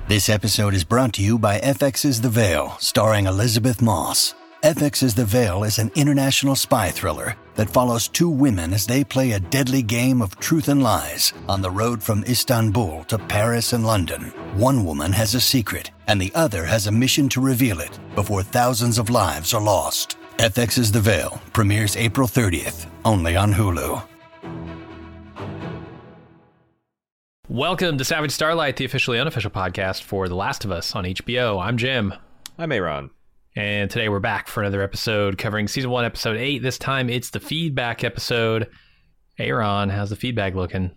This episode is brought to you by FX's The Veil, starring Elizabeth Moss. FX's The Veil is an international spy thriller that follows two women as they play a deadly game of truth and lies on the road from Istanbul to Paris and London. One woman has a secret, and the other has a mission to reveal it before thousands of lives are lost. FX's The Veil premieres April 30th, only on Hulu. Welcome to Savage Starlight, the officially unofficial podcast for The Last of Us on HBO. I'm Jim. I'm Aaron. And today we're back for another episode covering Season 1, Episode 8. This time it's the feedback episode. Aaron, how's the feedback looking?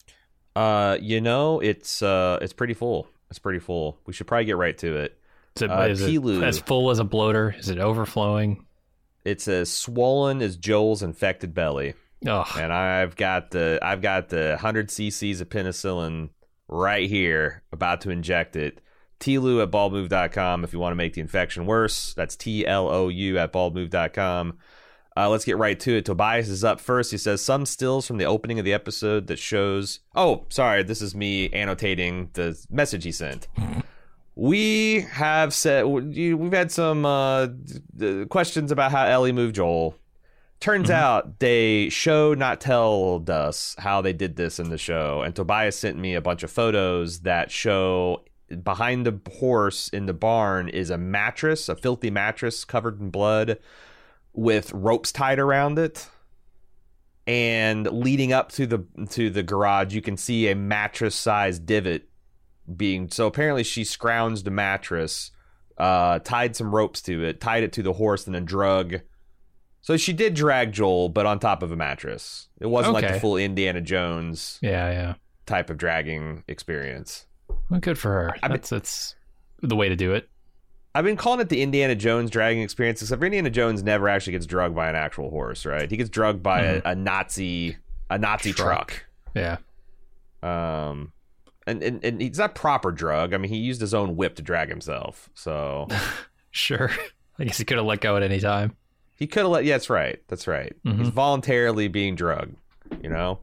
It's pretty full. It's pretty full. We should probably get right to it. Is it as full as a bloater? Is it overflowing? It's as swollen as Joel's infected belly. Oh. And I've got the 100 cc's of penicillin right here, about to inject it. TLOU at baldmove.com if you want to make the infection worse. That's TLOU at baldmove.com. Let's get right to it. Tobias is up first. He says, some stills from the opening of the episode that shows... Oh, sorry, this is me annotating the message he sent. We have said... We've had some questions about how Ellie moved Joel. Turns out they show not told us how they did this in the show. And Tobias sent me a bunch of photos that show behind the horse in the barn is a mattress, a filthy mattress covered in blood with ropes tied around it. And leading up to the garage, you can see a mattress-sized divot being... So apparently she scrounged the mattress, tied some ropes to it, tied it to the horse, and then drug... So she did drag Joel, but on top of a mattress. It wasn't like the full Indiana Jones type of dragging experience. Well, good for her. That's the way to do it. I've been calling it the Indiana Jones dragging experience, except for Indiana Jones never actually gets drugged by an actual horse, right? He gets drugged by a Nazi truck. Yeah. And he's not proper drug. I mean, he used his own whip to drag himself. So sure. I guess he could have let go at any time. He could have let... Yeah, that's right. That's right. He's voluntarily being drugged, you know?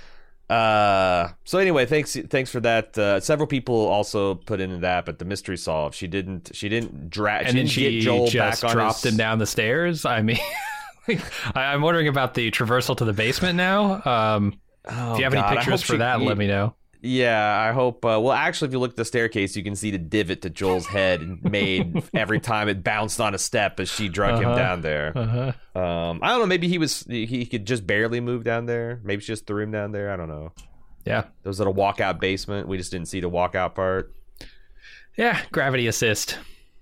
So anyway, thanks for that. Several people also put into that, but the mystery solved. She didn't drag... And then she get Joel just back on dropped him down the stairs? I mean... I'm wondering about the traversal to the basement now. If you have any pictures for that, let me know. Yeah, I hope... well, actually, if you look at the staircase, you can see the divot that Joel's head made every time it bounced on a step as she drug him down there. I don't know, maybe he could just barely move down there. Maybe she just threw him down there. I don't know. Yeah. There was a walkout basement. We just didn't see the walkout part. Yeah, gravity assist.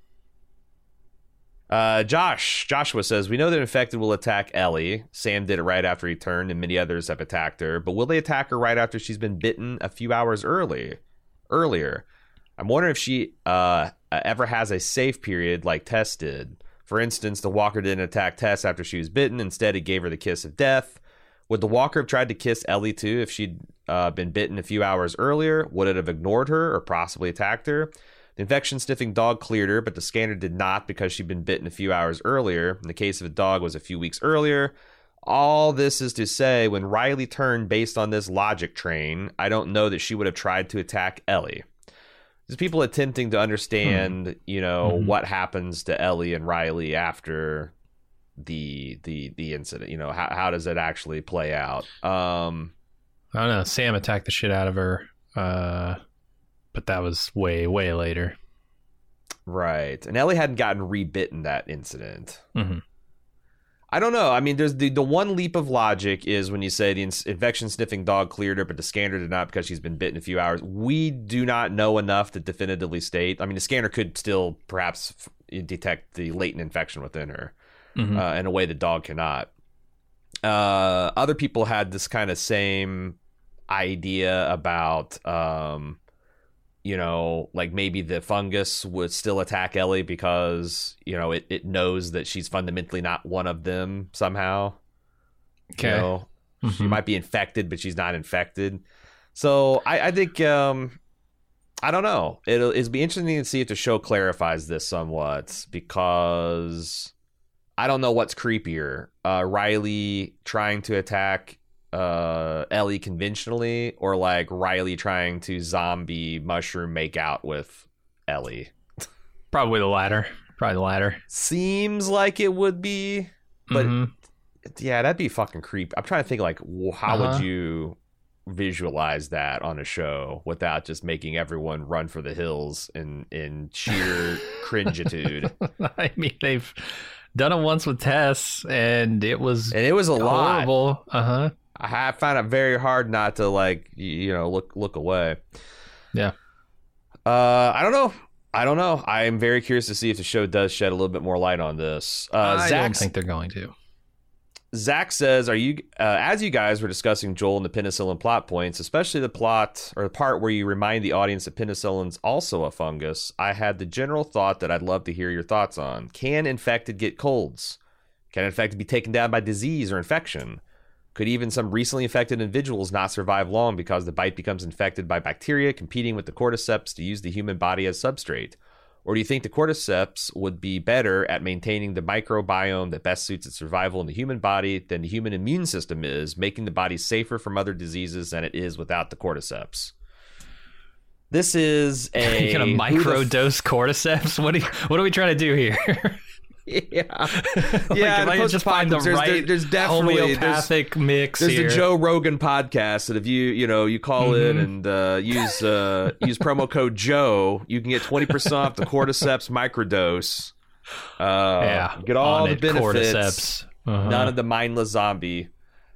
Joshua says, we know that infected will attack Ellie. Sam did it right after he turned, and many others have attacked her. But will they attack her right after she's been bitten a few hours earlier? I'm wondering if she ever has a safe period like Tess did. For instance, the walker didn't attack Tess after she was bitten. Instead, he gave her the kiss of death. Would the walker have tried to kiss Ellie too if she'd been bitten a few hours earlier? Would it have ignored her or possibly attacked her? The infection-sniffing dog cleared her, but the scanner did not because she'd been bitten a few hours earlier. In the case of a dog, was a few weeks earlier. All this is to say, when Riley turned based on this logic train, I don't know that she would have tried to attack Ellie. There's people attempting to understand, what happens to Ellie and Riley after the incident. You know, how does it actually play out? I don't know. Sam attacked the shit out of her. But that was way, way later. Right. And Ellie hadn't gotten rebitten that incident. Mm-hmm. I don't know. I mean, there's the one leap of logic is when you say the infection-sniffing dog cleared her, but the scanner did not because she's been bitten a few hours. We do not know enough to definitively state. I mean, the scanner could still perhaps detect the latent infection within her in a way the dog cannot. Other people had this kind of same idea about... like maybe the fungus would still attack Ellie because, it knows that she's fundamentally not one of them somehow. Okay. She might be infected, but she's not infected. So I think, I don't know. It'll be interesting to see if the show clarifies this somewhat because I don't know what's creepier. Riley trying to attack Ellie conventionally, or like Riley trying to zombie mushroom make out with Ellie? Probably the latter. Seems like it would be, but yeah, that'd be fucking creepy. I'm trying to think, like, how would you visualize that on a show without just making everyone run for the hills in sheer cringitude? I mean, they've done it once with Tess, and it was a horrible. Lot. I found it very hard not to, like, look away. Yeah. I don't know. I am very curious to see if the show does shed a little bit more light on this. I don't think they're going to. Zach says, as you guys were discussing Joel and the penicillin plot points, especially the plot or the part where you remind the audience that penicillin's also a fungus, I had the general thought that I'd love to hear your thoughts on. Can infected get colds? Can infected be taken down by disease or infection? Could even some recently infected individuals not survive long because the bite becomes infected by bacteria competing with the cordyceps to use the human body as substrate? Or do you think the cordyceps would be better at maintaining the microbiome that best suits its survival in the human body than the human immune system is, making the body safer from other diseases than it is without the cordyceps? This is a... You're going to microdose cordyceps? What are we trying to do here? Yeah. Like, just find the right there's definitely homeopathic mix There's here. the Joe Rogan podcast that if you call in and use promo code Joe, you can get 20% off the cordyceps microdose. Get all the benefits. None of the mindless zombie.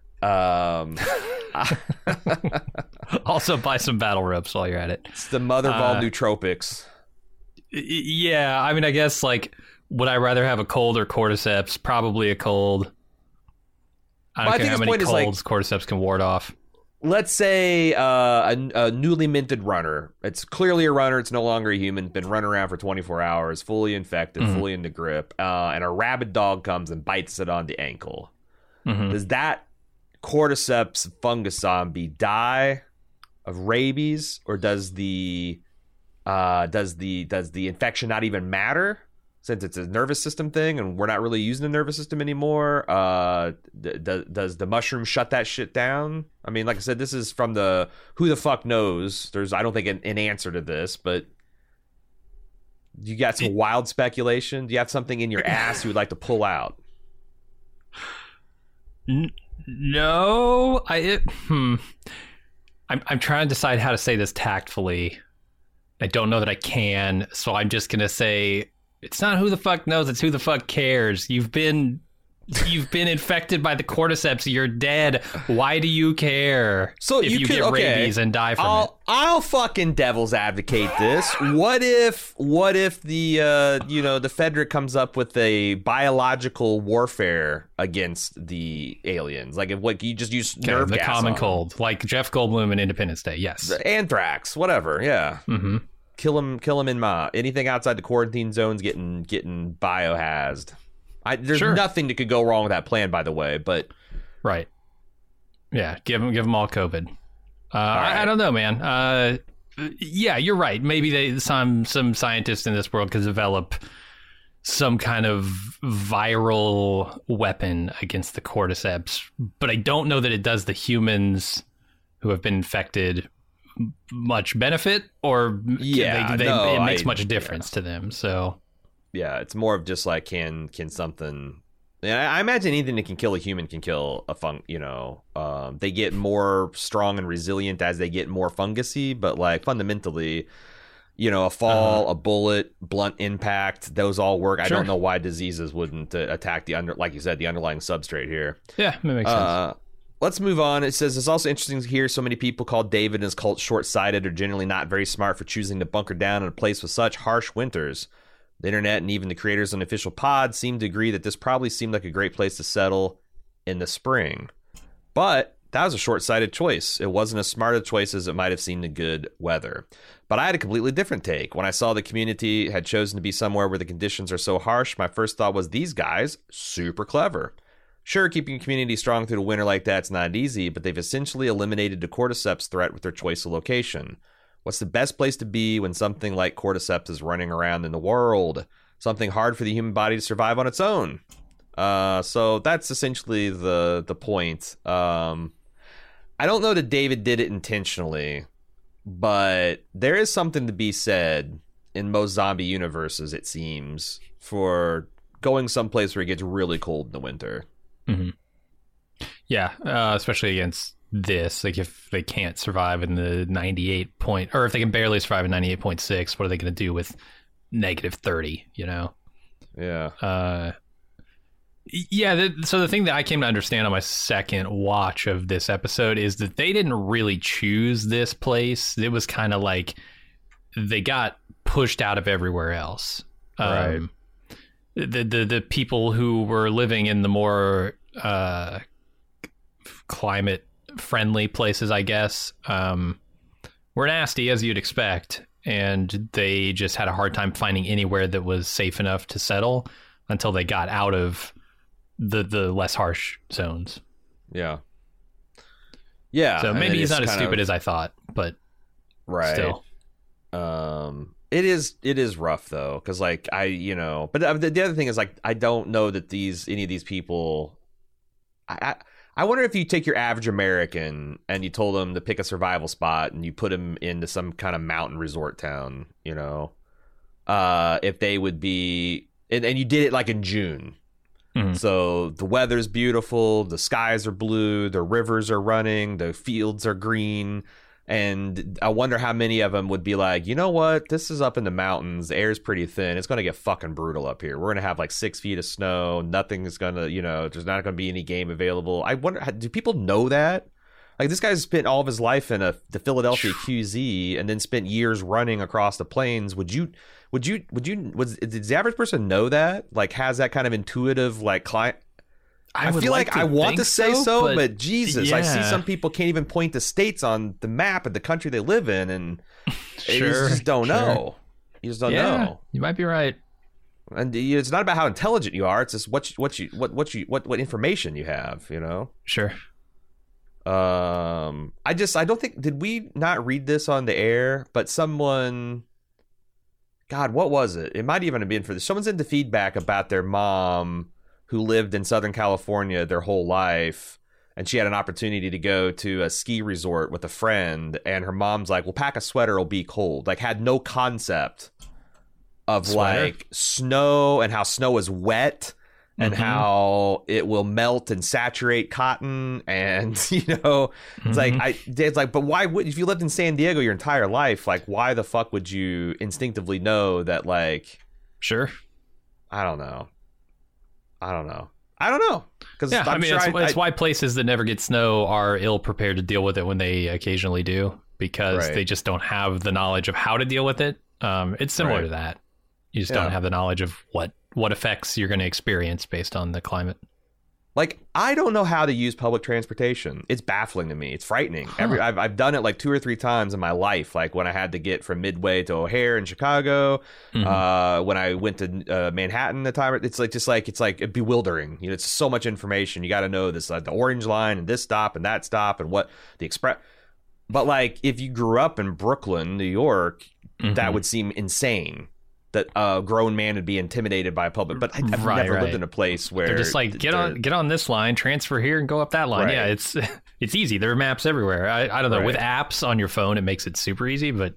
Also buy some battle ropes while you're at it. It's the mother of all nootropics. Yeah, I mean, I guess, like, would I rather have a cold or cordyceps? Probably a cold. I don't care how many colds cordyceps can ward off. Let's say a newly minted runner. It's clearly a runner. It's no longer a human. Been running around for 24 hours, fully infected, fully into grip. And a rabid dog comes and bites it on the ankle. Does that cordyceps fungus zombie die of rabies, or does the infection not even matter? Since it's a nervous system thing and we're not really using the nervous system anymore, does the mushroom shut that shit down? I mean, like I said, this is from the who the fuck knows. There's, I don't think, an answer to this, but you got some wild speculation? Do you have something in your ass you would like to pull out? No. I'm trying to decide how to say this tactfully. I don't know that I can, so I'm just going to say... It's not who the fuck knows, it's who the fuck cares. You've been infected by the cordyceps, you're dead. Why do you care if you get rabies and die from it? I'll fucking devil's advocate this. What if the the Fedric comes up with a biological warfare against the aliens? Like, if you just use nerve gas, the common cold, like Jeff Goldblum in Independence Day. Yes, anthrax, whatever. Yeah. Kill him in anything outside the quarantine zone's getting biohazed. There's nothing that could go wrong with that plan, by the way. But right, yeah, give them all COVID. I don't know, man. Yeah, you're right. Maybe some scientists in this world could develop some kind of viral weapon against the cordyceps, but I don't know that it does the humans who have been infected much benefit, or it makes much difference to them. So yeah, it's more of just like can something. Yeah, I imagine anything that can kill a human can kill a they get more strong and resilient as they get more fungusy, but like fundamentally, a fall, a bullet, blunt impact, those all work. I don't know why diseases wouldn't attack like you said, the underlying substrate here. Yeah, that makes sense. Let's move on. It says, it's also interesting to hear so many people call David and his cult short-sighted or generally not very smart for choosing to bunker down in a place with such harsh winters. The internet and even the creators on official pod seem to agree that this probably seemed like a great place to settle in the spring. But that was a short-sighted choice. It wasn't as smart a choice as it might have seemed in good weather. But I had a completely different take. When I saw the community had chosen to be somewhere where the conditions are so harsh, my first thought was, these guys, super clever. Sure, keeping a community strong through the winter like that's not easy, but they've essentially eliminated the cordyceps threat with their choice of location. What's the best place to be when something like cordyceps is running around in the world? Something hard for the human body to survive on its own. So that's essentially the point. I don't know that David did it intentionally, but there is something to be said in most zombie universes, it seems, for going someplace where it gets really cold in the winter. Mm-hmm. Yeah, especially against this. Like, if they can't survive in the 98 point, or if they can barely survive in 98.6, what are they going to do with negative 30, you know? Yeah. So the thing that I came to understand on my second watch of this episode is that they didn't really choose this place. It was kind of like they got pushed out of everywhere else. Right. The people who were living in the more climate friendly places, I guess, were nasty, as you'd expect, and they just had a hard time finding anywhere that was safe enough to settle until they got out of the less harsh zones. Yeah. So maybe he's not as stupid as I thought, but still. It is rough though, because like but the other thing is, like, I don't know that any of these people. I wonder if you take your average American and you told them to pick a survival spot and you put them into some kind of mountain resort town, if they would be, and you did it like in June. Mm-hmm. So the weather's beautiful, the skies are blue, the rivers are running, the fields are green. And I wonder how many of them would be like, you know what? This is up in the mountains. The air's pretty thin. It's going to get fucking brutal up here. We're going to have like 6 feet of snow. Nothing's going to, there's not going to be any game available. I wonder, do people know that? Like, this guy's spent all of his life in the Philadelphia QZ and then spent years running across the plains. Does the average person know that? Like, has that kind of intuitive, like, client? I feel like I want to say so, but Jesus, yeah. I see some people can't even point to states on the map of the country they live in, and you just don't know. You just don't know. You might be right. And it's not about how intelligent you are; it's just what information you have. Sure. I don't think, did we not read this on the air? But someone, God, what was it? It might even have been for this. Someone's into feedback about their mom, who lived in Southern California their whole life, and she had an opportunity to go to a ski resort with a friend, and her mom's like, well, pack a sweater, it'll be cold. Like, had no concept of sweater? Like snow, and how snow is wet, and how it will melt and saturate cotton, and it's like, but why would, if you lived in San Diego your entire life, like, why the fuck would you instinctively know that? Like, sure, I don't know. Because it's why places that never get snow are ill prepared to deal with it when they occasionally do, because they just don't have the knowledge of how to deal with it. It's similar to that. You just don't have the knowledge of what effects you're going to experience based on the climate. Like, I don't know how to use public transportation. It's baffling to me. It's frightening. I've done it like 2 or 3 times in my life. Like when I had to get from Midway to O'Hare in Chicago, when I went to Manhattan at the time. It's like bewildering. It's so much information. You got to know this, the Orange Line and this stop and that stop and what the express. But like, if you grew up in Brooklyn, New York, that would seem insane. That a grown man would be intimidated by a public, but I've never lived in a place where they're just like, get on this line, transfer here, and go up that line. Right. Yeah, it's easy. There are maps everywhere. I don't know. Right. With apps on your phone, it makes it super easy. But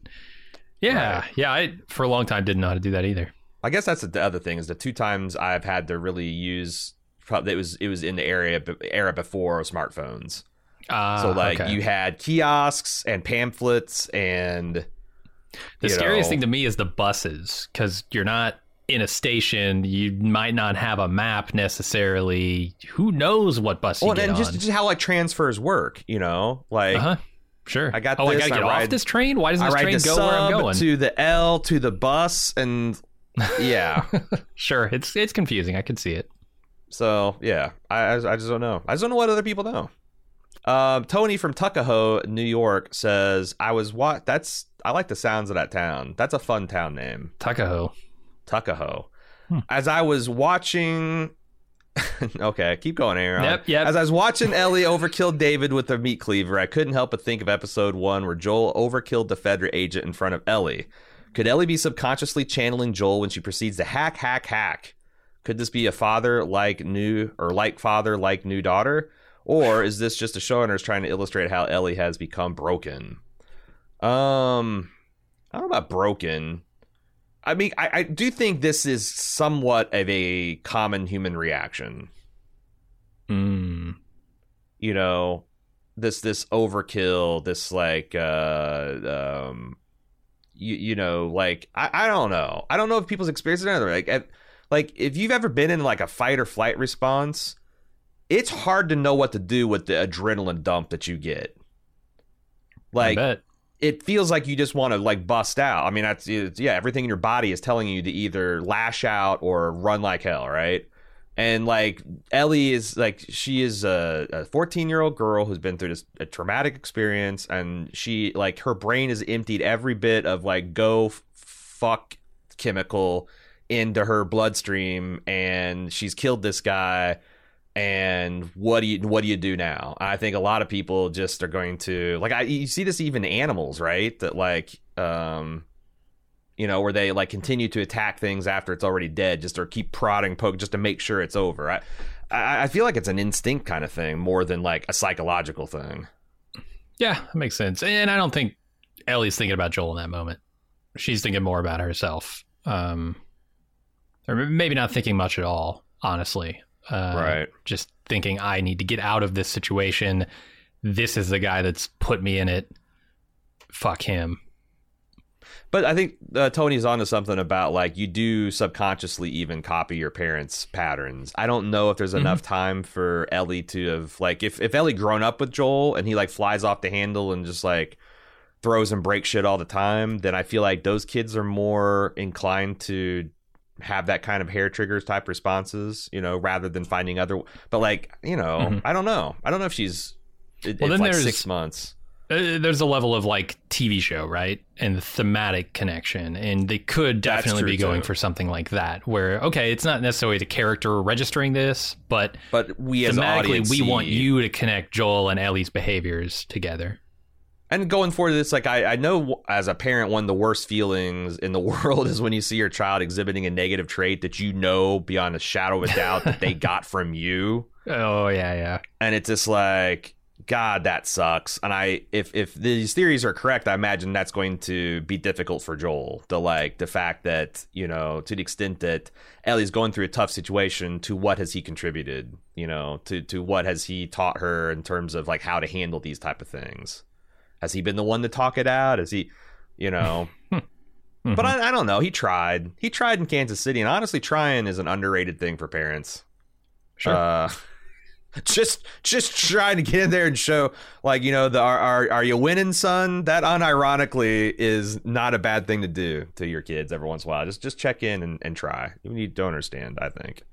I for a long time didn't know how to do that either. I guess that's the other thing, is the 2 times I've had to really use. It was in the era before smartphones. You had kiosks and pamphlets and. The scariest thing to me is the buses, because you're not in a station. You might not have a map necessarily. Who knows what bus you get on? Just how like transfers work, like. Sure. I got. I gotta get off this train. Why doesn't this train go where I'm going? To the L to the bus, and yeah. Sure, it's confusing. I can see it. So yeah, I just don't know. I just don't know what other people know. Tony from Tuckahoe, New York says, I like the sounds of that town. That's a fun town name. Tuckahoe. As I was watching okay, keep going, Aaron. Yep. As I was watching Ellie overkill David with a meat cleaver, I couldn't help but think of episode 1 where Joel overkilled the Fedra agent in front of Ellie. Could Ellie be subconsciously channeling Joel when she proceeds to hack? Could this be a father like new daughter? Or is this just a showrunners trying to illustrate how Ellie has become broken? I don't know about broken. I mean, I do think this is somewhat of a common human reaction. Mm. You know, this overkill, this like, you know, like, I don't know. I don't know if people's experiences are like if you've ever been in like a fight or flight response, it's hard to know what to do with the adrenaline dump that you get. Like, I bet. It feels like you just want to like bust out. I mean, everything in your body is telling you to either lash out or run like hell, right? And like Ellie is like, she is a 14-year-old girl who's been through a traumatic experience, and she like, her brain has emptied every bit of like fuck chemical into her bloodstream, and she's killed this guy. And what do you do now? I think a lot of people just are going to like, you see this even animals, right? That like, you know, where they like continue to attack things after it's already dead, just or keep prodding, poke, just to make sure it's over. I feel like it's an instinct kind of thing more than like a psychological thing. Yeah, that makes sense. And I don't think Ellie's thinking about Joel in that moment. She's thinking more about herself, or maybe not thinking much at all, honestly. Right. Just thinking, I need to get out of this situation. This is the guy that's put me in it. Fuck him. But I think Tony's onto something about like, you do subconsciously even copy your parents' patterns. I don't know if there's enough time for Ellie to have like, if Ellie grown up with Joel and he like flies off the handle and just like throws and breaks shit all the time, then I feel like those kids are more inclined to have that kind of hair triggers type responses, you know, rather than finding other. But like, you know, I don't know if she's it's like 6 months. There's a level of like TV show, right? And the thematic connection. And they could definitely be going for something like that, where, okay, it's not necessarily the character registering this, but we as audience, we want you to connect Joel and Ellie's behaviors together. And going forward, it's like, I know as a parent, one of the worst feelings in the world is when you see your child exhibiting a negative trait that you know beyond a shadow of a doubt that they got from you. Oh, yeah. And it's just like, God, that sucks. And if these theories are correct, I imagine that's going to be difficult for Joel. The fact that, you know, to the extent that Ellie's going through a tough situation, to what has he contributed? You know, to what has he taught her in terms of like how to handle these type of things? Has he been the one to talk it out? Is he, you know? But I don't know. He tried in Kansas City, and honestly, trying is an underrated thing for parents. Sure. Just trying to get in there and show, like, you know, are you winning, son? That unironically is not a bad thing to do to your kids every once in a while. Just check in and try. You don't understand, I think.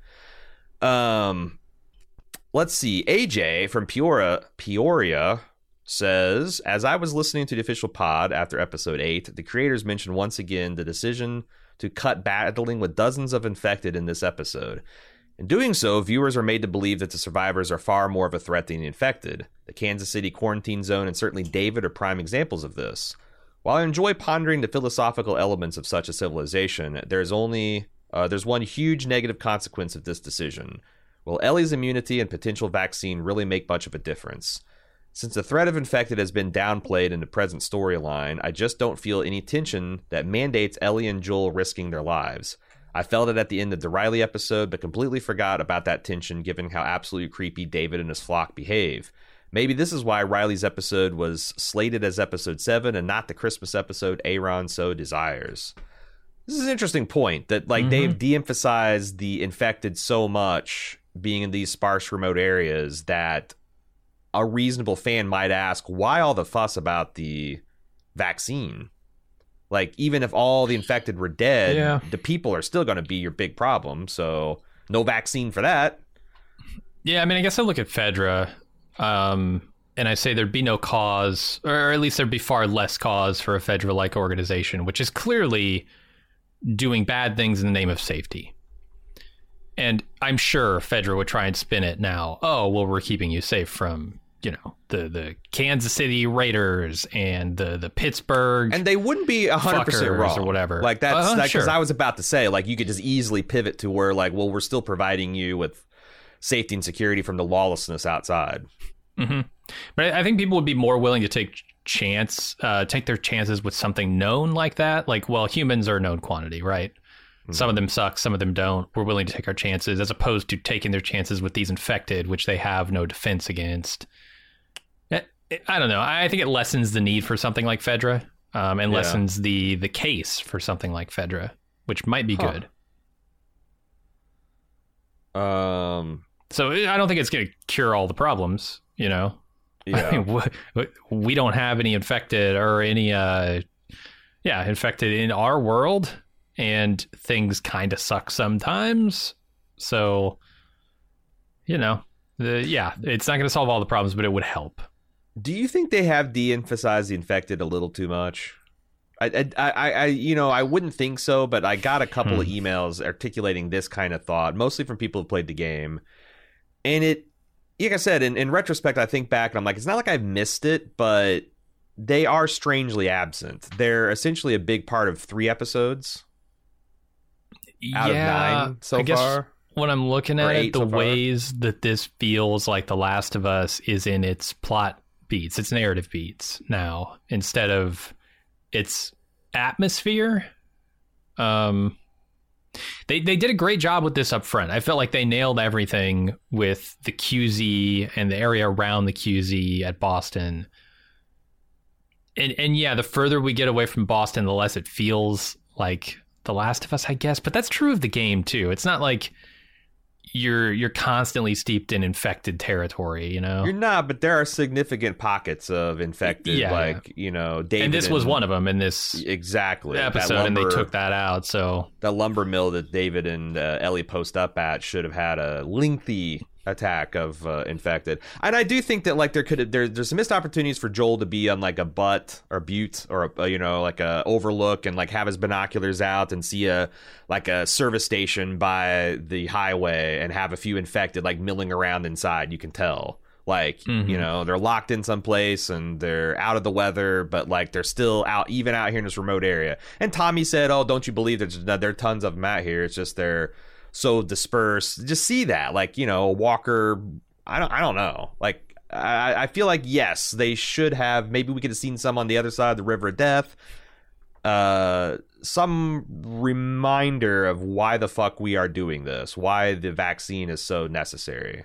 Let's see. AJ from Peoria says, as I was listening to the official pod after episode 8, the creators mentioned once again the decision to cut battling with dozens of infected in this episode. In doing so, viewers are made to believe that the survivors are far more of a threat than the infected. The Kansas City quarantine zone and certainly David are prime examples of this. While I enjoy pondering the philosophical elements of such a civilization, there's one huge negative consequence of this decision. Will Ellie's immunity and potential vaccine really make much of a difference? Since the threat of infected has been downplayed in the present storyline, I just don't feel any tension that mandates Ellie and Joel risking their lives. I felt it at the end of the Riley episode, but completely forgot about that tension given how absolutely creepy David and his flock behave. Maybe this is why Riley's episode was slated as episode 7 and not the Christmas episode Aaron so desires. This is an interesting point that like they've de-emphasized the infected so much being in these sparse remote areas that a reasonable fan might ask, why all the fuss about the vaccine? Like, even if all the infected were dead, the people are still going to be your big problem. So no vaccine for that. Yeah, I mean, I guess I look at Fedra and I say there'd be no cause, or at least there'd be far less cause for a Fedra-like organization, which is clearly doing bad things in the name of safety. And I'm sure Fedra would try and spin it now. Oh, well, we're keeping you safe from, you know, the Kansas City Raiders and the Pittsburgh, and they wouldn't be 100% wrong or whatever. Like that's because sure. I was about to say, like, you could just easily pivot to where, like, well, we're still providing you with safety and security from the lawlessness outside. But I think people would be more willing to take their chances with something known like that. Like, well, humans are a known quantity, right? Mm-hmm. Some of them suck, some of them don't. We're willing to take our chances, as opposed to taking their chances with these infected, which they have no defense against. I don't know. I think it lessens the need for something like Fedra, and lessens the case for something like Fedra, which might be good. So I don't think it's going to cure all the problems, you know? Yeah. I mean, we don't have any infected or any, infected in our world, and things kind of suck sometimes. So, you know, it's not going to solve all the problems, but it would help. Do you think they have de-emphasized the infected a little too much? I wouldn't think so, but I got a couple of emails articulating this kind of thought, mostly from people who played the game. And it, like I said, in retrospect, I think back and I'm like, it's not like I've missed it, but they are strangely absent. They're essentially a big part of 3 episodes out of 9 so far. When I'm looking at it, the ways that this feels like The Last of Us is in its plot beats, its narrative beats now, instead of its atmosphere. They did a great job with this up front. I felt like they nailed everything with the QZ and the area around the QZ at Boston. And yeah, the further we get away from Boston, the less it feels like The Last of Us, I guess. But that's true of the game too. It's not like you're constantly steeped in infected territory, you know? You're not, but there are significant pockets of infected, you know, David. And this was one of them in this episode, and they took that out, so... The lumber mill that David and Ellie post up at should have had a lengthy attack of infected. And I do think that, like, there's some missed opportunities for Joel to be on, like, a butte or like a overlook and, like, have his binoculars out and see a service station by the highway and have a few infected, like, milling around inside. You can tell, like, you know, they're locked in someplace and they're out of the weather, but, like, they're still even out here in this remote area. And Tommy said, "Oh, don't you believe there are tons of them out here? It's just they're so dispersed." Just see that, like, you know, Walker. I don't know. Like, I feel like, yes, they should have. Maybe we could have seen some on the other side of the River of Death. Some reminder of why the fuck we are doing this, why the vaccine is so necessary.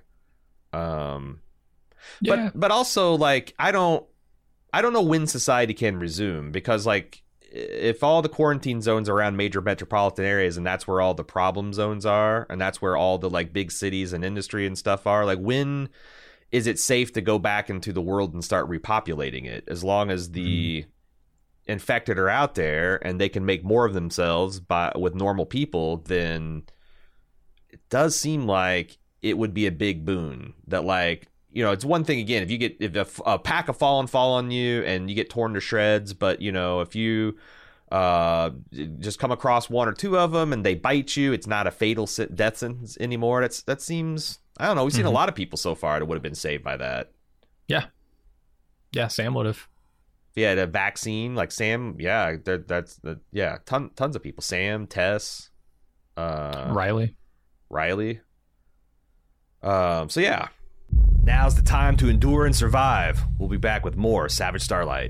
But also, like, I don't know when society can resume, because, like, if all the quarantine zones are around major metropolitan areas and that's where all the problem zones are, and that's where all the, like, big cities and industry and stuff are, like, when is it safe to go back into the world and start repopulating it? As long as the infected are out there and they can make more of themselves with normal people, then it does seem like it would be a big boon. That, like, you know, it's one thing, again, if a pack of fallen fall on you and you get torn to shreds, but, you know, if you just come across 1 or 2 of them and they bite you, it's not a fatal death sentence anymore. That seems, I don't know, we've seen a lot of people so far that would have been saved by that. Yeah, Sam would have. If he had a vaccine, like Sam, tons of people. Sam, Tess, Riley. So yeah. Now's the time to endure and survive. We'll be back with more Savage Starlight.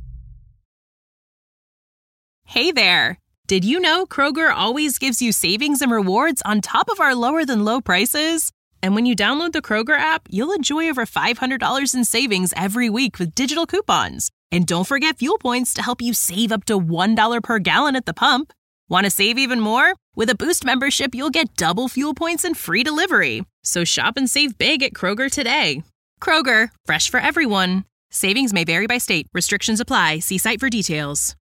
Hey there. Did you know Kroger always gives you savings and rewards on top of our lower than low prices? And when you download the Kroger app, you'll enjoy over $500 in savings every week with digital coupons. And don't forget fuel points to help you save up to $1 per gallon at the pump. Want to save even more? With a Boost membership, you'll get double fuel points and free delivery. So shop and save big at Kroger today. Kroger, fresh for everyone. Savings may vary by state. Restrictions apply. See site for details.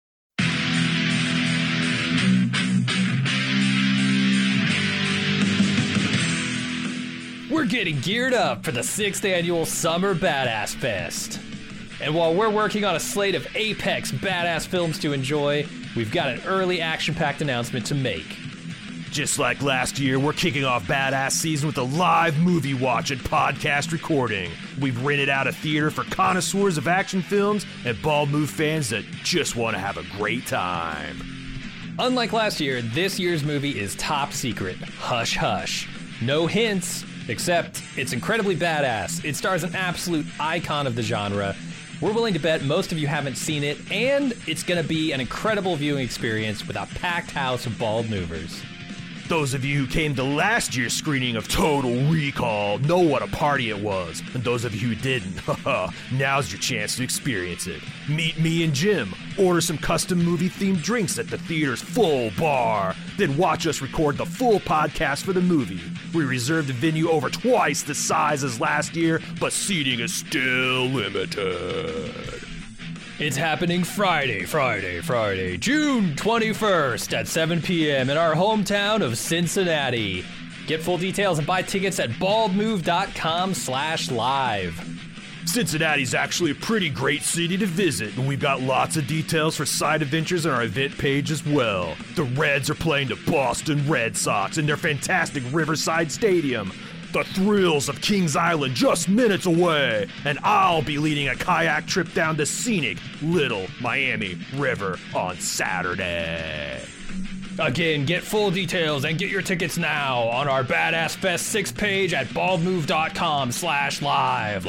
We're getting geared up for the 6th annual Summer Badass Fest. And while we're working on a slate of apex badass films to enjoy, we've got an early action-packed announcement to make. Just like last year, we're kicking off Badass Season with a live movie watch and podcast recording. We've rented out a theater for connoisseurs of action films and Bald Move fans that just want to have a great time. Unlike last year, this year's movie is top secret. Hush hush. No hints, except it's incredibly badass. It stars an absolute icon of the genre, We're willing to bet most of you haven't seen it, and it's going to be an incredible viewing experience with a packed house of bald movers. Those of you who came to last year's screening of Total Recall know what a party it was. And those of you who didn't, now's your chance to experience it. Meet me and Jim, order some custom movie-themed drinks at the theater's full bar, then watch us record the full podcast for the movie. We reserved the venue over twice the size as last year, but seating is still limited. It's happening Friday, June 21st at 7 p.m. in our hometown of Cincinnati. Get full details and buy tickets at baldmove.com/live. Cincinnati's actually a pretty great city to visit, and we've got lots of details for side adventures on our event page as well. The Reds are playing the Boston Red Sox in their fantastic Riverside Stadium. The thrills of Kings Island just minutes away, and I'll be leading a kayak trip down the scenic Little Miami River on Saturday. Again, get full details and get your tickets now on our Badass Fest 6 page at baldmove.com/live.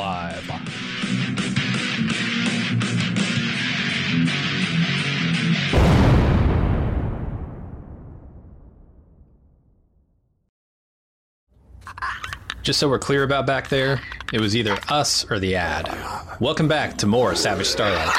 Just so we're clear about back there, it was either us or the ad. Welcome back to more Savage Starlight.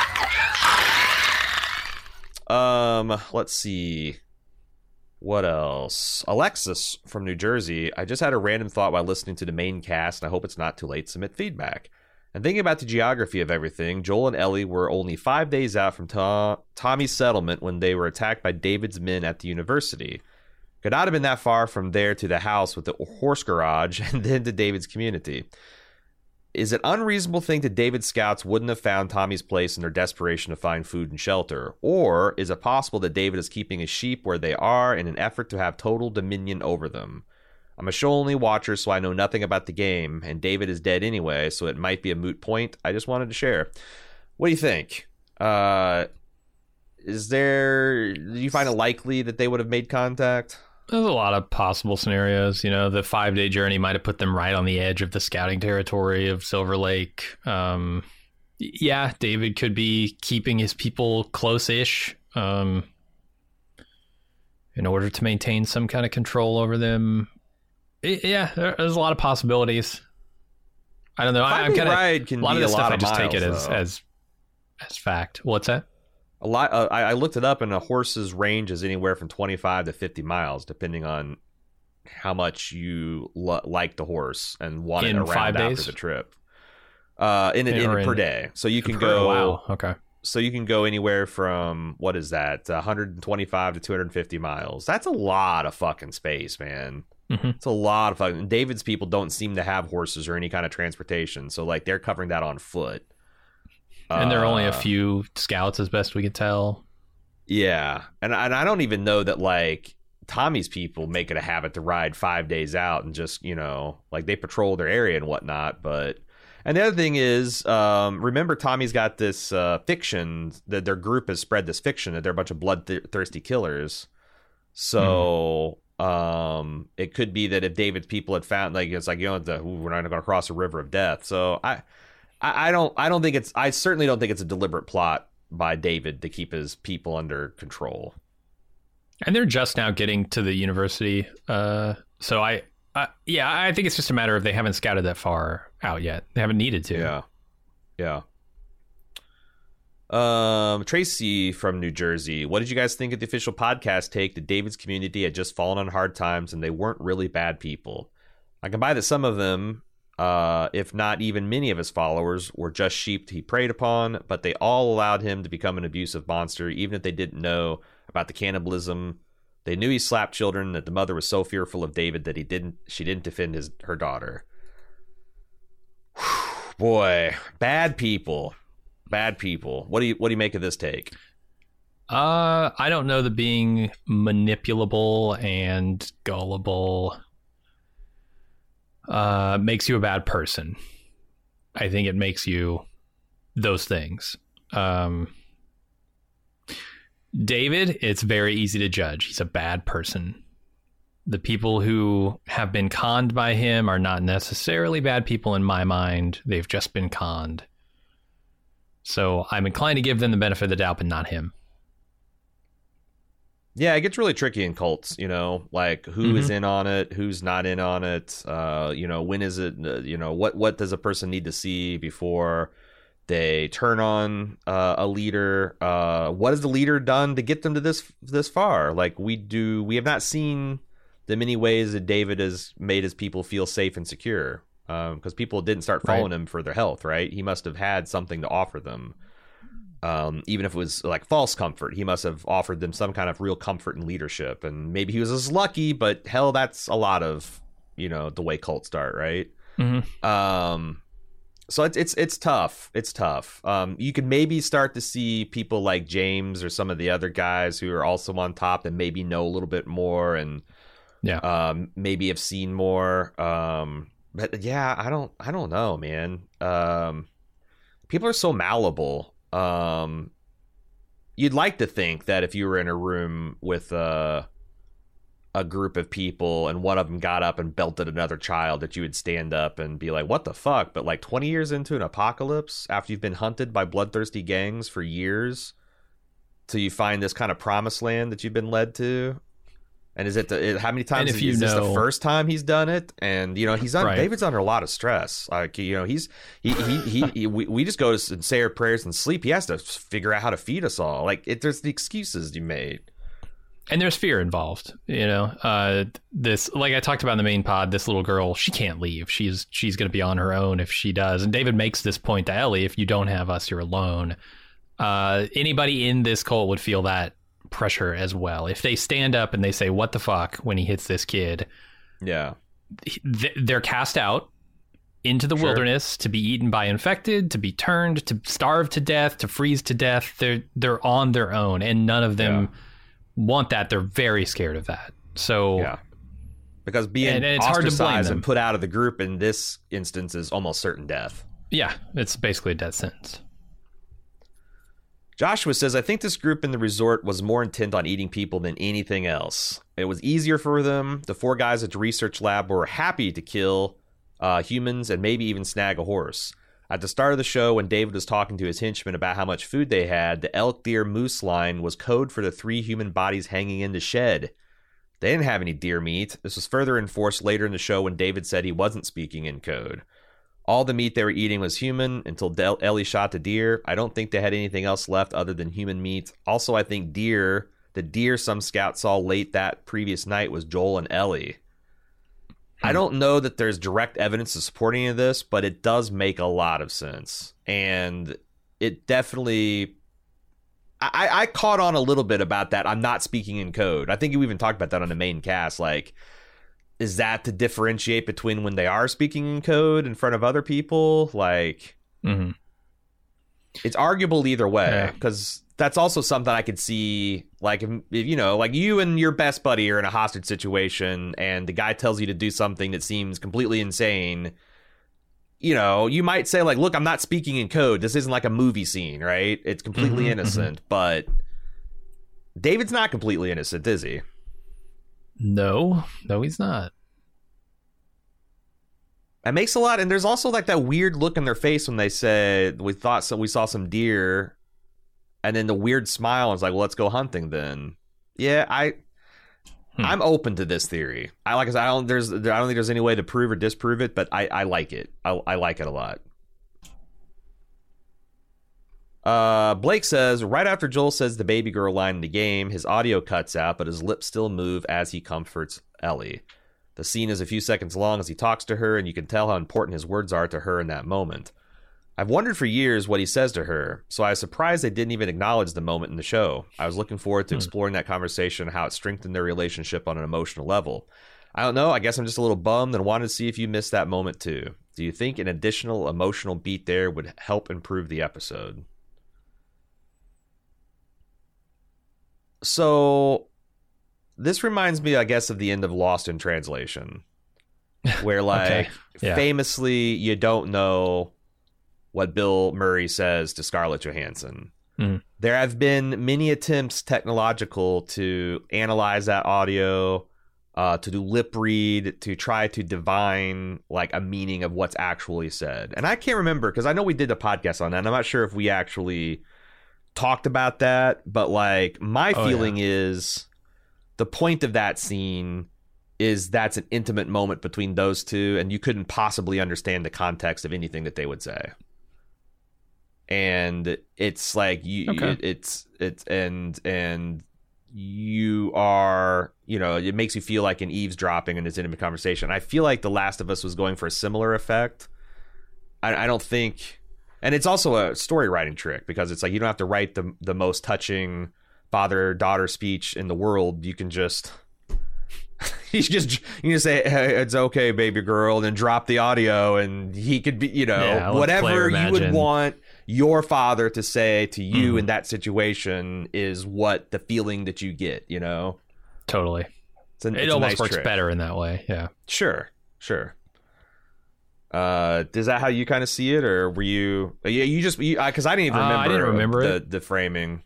Let's see. What else? Alexis from New Jersey. I just had a random thought while listening to the main cast, and I hope it's not too late to submit feedback. And thinking about the geography of everything, Joel and Ellie were only 5 days out from Tommy's settlement when they were attacked by David's men at the university. Could not have been that far from there to the house with the horse garage and then to David's community. Is it unreasonable to think that David's scouts wouldn't have found Tommy's place in their desperation to find food and shelter? Or is it possible that David is keeping his sheep where they are in an effort to have total dominion over them? I'm a show-only watcher, so I know nothing about the game, and David is dead anyway, so it might be a moot point. I just wanted to share. What do you think? Do you find it likely that they would have made contact? There's a lot of possible scenarios. You know, the 5-day journey might have put them right on the edge of the scouting territory of Silver Lake. Yeah, David could be keeping his people close-ish in order to maintain some kind of control over them. Yeah, there's a lot of possibilities. I don't know. I'm kind of a lot of this stuff. I just take it as fact. What's that? A lot. I looked it up, and a horse's range is anywhere from 25 to 50 miles, depending on how much you like the horse and want it around after the trip. Per day, so you can go. Wow. Okay. So you can go anywhere from, what is that, 125 to 250 miles. That's a lot of fucking space, man. Mm-hmm. It's a lot of fucking. David's people don't seem to have horses or any kind of transportation, so like they're covering that on foot. And there are only a few scouts, as best we can tell. Yeah, and I don't even know that like Tommy's people make it a habit to ride 5 days out and just, you know, like they patrol their area and whatnot. But and the other thing is, remember Tommy's got this fiction that their group has spread this fiction that they're a bunch of bloodthirsty killers. So it could be that if David's people had found, like, it's like, you know, we're not going to cross a river of death. So I don't think I certainly don't think it's a deliberate plot by David to keep his people under control. And they're just now getting to the university. So I think it's just a matter of they haven't scouted that far out yet. They haven't needed to. Yeah. Tracy from New Jersey. What did you guys think of the official podcast take that David's community had just fallen on hard times and they weren't really bad people? I can buy that some of them, if not even many of his followers, were just sheep he preyed upon, but they all allowed him to become an abusive monster, even if they didn't know about the cannibalism. They knew he slapped children, that the mother was so fearful of David that she didn't defend her daughter. Whew, boy, bad people. What do you make of this take? I don't know that being manipulable and gullible makes you a bad person. I think it makes you those things. David, it's very easy to judge. He's a bad person. The people who have been conned by him are not necessarily bad people in my mind. They've just been conned. So I'm inclined to give them the benefit of the doubt, but not him. Yeah, it gets really tricky in cults, like who is in on it, who's not in on it. When is it, what does a person need to see before they turn on a leader? What has the leader done to get them to this far? Like we have not seen the many ways that David has made his people feel safe and secure, because people didn't start following him for their health, right? He must have had something to offer them. Even if it was like false comfort, he must have offered them some kind of real comfort and leadership. And maybe he was as lucky, but hell, that's a lot of, the way cults start, right? Mm-hmm. So it's tough. It's tough. You could maybe start to see people like James or some of the other guys who are also on top and maybe know a little bit more and maybe have seen more. But yeah, I don't know, man. People are so malleable. You'd like to think that if you were in a room with a group of people and one of them got up and belted another child, that you would stand up and be like, what the fuck? But like 20 years into an apocalypse, after you've been hunted by bloodthirsty gangs for years, till you find this kind of promised land that you've been led to. And is it how many times is this the first time he's done it? And David's under a lot of stress. Like we just go and say our prayers and sleep. He has to figure out how to feed us all. Like there's the excuses you made, and there's fear involved. This, like I talked about in the main pod, this little girl, she can't leave. She's going to be on her own if she does. And David makes this point to Ellie: if you don't have us, you're alone. Anybody in this cult would feel that pressure as well. If they stand up and they say what the fuck when he hits this kid, they're cast out into the wilderness to be eaten by infected, to be turned, to starve to death, to freeze to death. They're on their own, and none of them want that. They're very scared of that. So because being it's ostracized and put out of the group in this instance is almost certain death. Yeah, it's basically a death sentence. Joshua says, I think this group in the resort was more intent on eating people than anything else. It was easier for them. The 4 guys at the research lab were happy to kill humans and maybe even snag a horse. At the start of the show, when David was talking to his henchmen about how much food they had, the elk, deer, moose line was code for the 3 human bodies hanging in the shed. They didn't have any deer meat. This was further enforced later in the show when David said he wasn't speaking in code. All the meat they were eating was human until Ellie shot the deer. I don't think they had anything else left other than human meat. Also, I think the deer some scouts saw late that previous night was Joel and Ellie. I don't know that there's direct evidence to support any of this, but it does make a lot of sense. And it definitely... I caught on a little bit about that. I'm not speaking in code. I think you even talked about that on the main cast. Like, is that to differentiate between when they are speaking in code in front of other people? Like, it's arguable either way, because that's also something I could see. Like, if like you and your best buddy are in a hostage situation and the guy tells you to do something that seems completely insane, you might say, like, look, I'm not speaking in code. This isn't like a movie scene, right? It's completely innocent. But David's not completely innocent, is he? No, he's not. It makes a lot, and there's also like that weird look in their face when they said we saw some deer, and then the weird smile is like, well, let's go hunting then. Yeah, I'm open to this theory. I don't think there's any way to prove or disprove it, but I like it. I like it a lot. Blake says, right after Joel says the baby girl line in the game, his audio cuts out, but his lips still move as he comforts Ellie. The scene is a few seconds long as he talks to her, and you can tell how important his words are to her in that moment. I've wondered for years what he says to her, so I was surprised they didn't even acknowledge the moment in the show. I was looking forward to exploring that conversation and how it strengthened their relationship on an emotional level. I don't know, I guess I'm just a little bummed and wanted to see if you missed that moment too. Do you think an additional emotional beat there would help improve the episode? So, this reminds me, I guess, of the end of Lost in Translation, where, like, famously, you don't know what Bill Murray says to Scarlett Johansson. There have been many attempts technological to analyze that audio, to do lip read, to try to divine like a meaning of what's actually said. And I can't remember, because I know we did a podcast on that, and I'm not sure if we actually talked about that, but like my feeling is the point of that scene is that's an intimate moment between those two, and you couldn't possibly understand the context of anything that they would say. And it's like it's and you are, it makes you feel like an eavesdropping in this intimate conversation. I feel like The Last of Us was going for a similar effect. I don't think, and it's also a story writing trick, because it's like you don't have to write the most touching father-daughter speech in the world. You can just you can just say, hey, it's okay, baby girl, and then drop the audio, and he could be, whatever you would want your father to say to you in that situation is what the feeling that you get, Totally. It almost nice works trick. Better in that way. Yeah. Sure. Is that how you kind of see it, or were you just, because I didn't even remember the framing.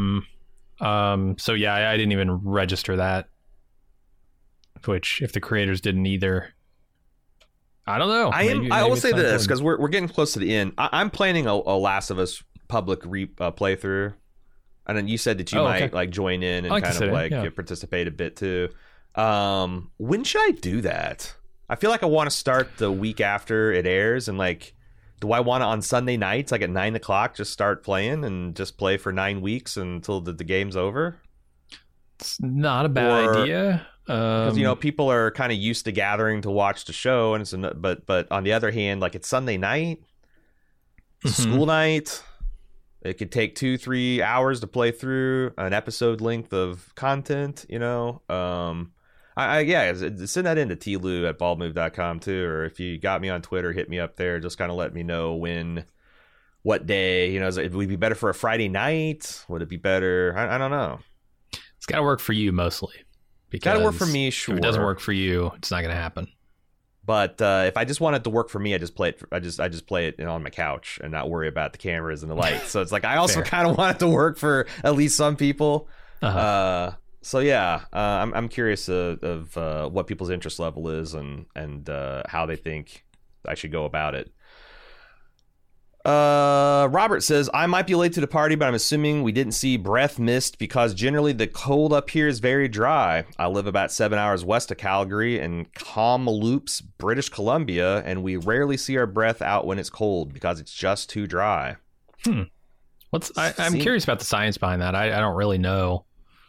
So yeah, I didn't even register that. Which, if the creators didn't either, I don't know. I will say this, because we're getting close to the end. I'm planning a Last of Us public playthrough, and then you said that you might like join in and kind of like participate a bit too. When should I do that? I feel like I want to start the week after it airs, and like, do I want to on Sunday nights, like at 9:00, just start playing and just play for 9 weeks until the game's over? It's not a bad idea. Because people are kind of used to gathering to watch the show, and but on the other hand, like, it's Sunday night, school night. It could take 2-3 hours to play through an episode length of content. Send that into tlu@baldmove.com too, or if you got me on Twitter, hit me up there. Just kind of let me know what day. Would it be better for a Friday night? Would it be better? I don't know. It's got to work for you mostly. Got to work for me, sure. If it doesn't work for you, it's not going to happen. But if I just want it to work for me, I just play it. I just play it on my couch and not worry about the cameras and the lights. So it's like I also kind of want it to work for at least some people. So yeah, I'm curious of what people's interest level is and how they think I should go about it. Robert says, I might be late to the party, but I'm assuming we didn't see breath mist because generally the cold up here is very dry. I live about 7 hours west of Calgary in Kamloops, British Columbia, and we rarely see our breath out when it's cold because it's just too dry. I'm curious about the science behind that. I don't really know.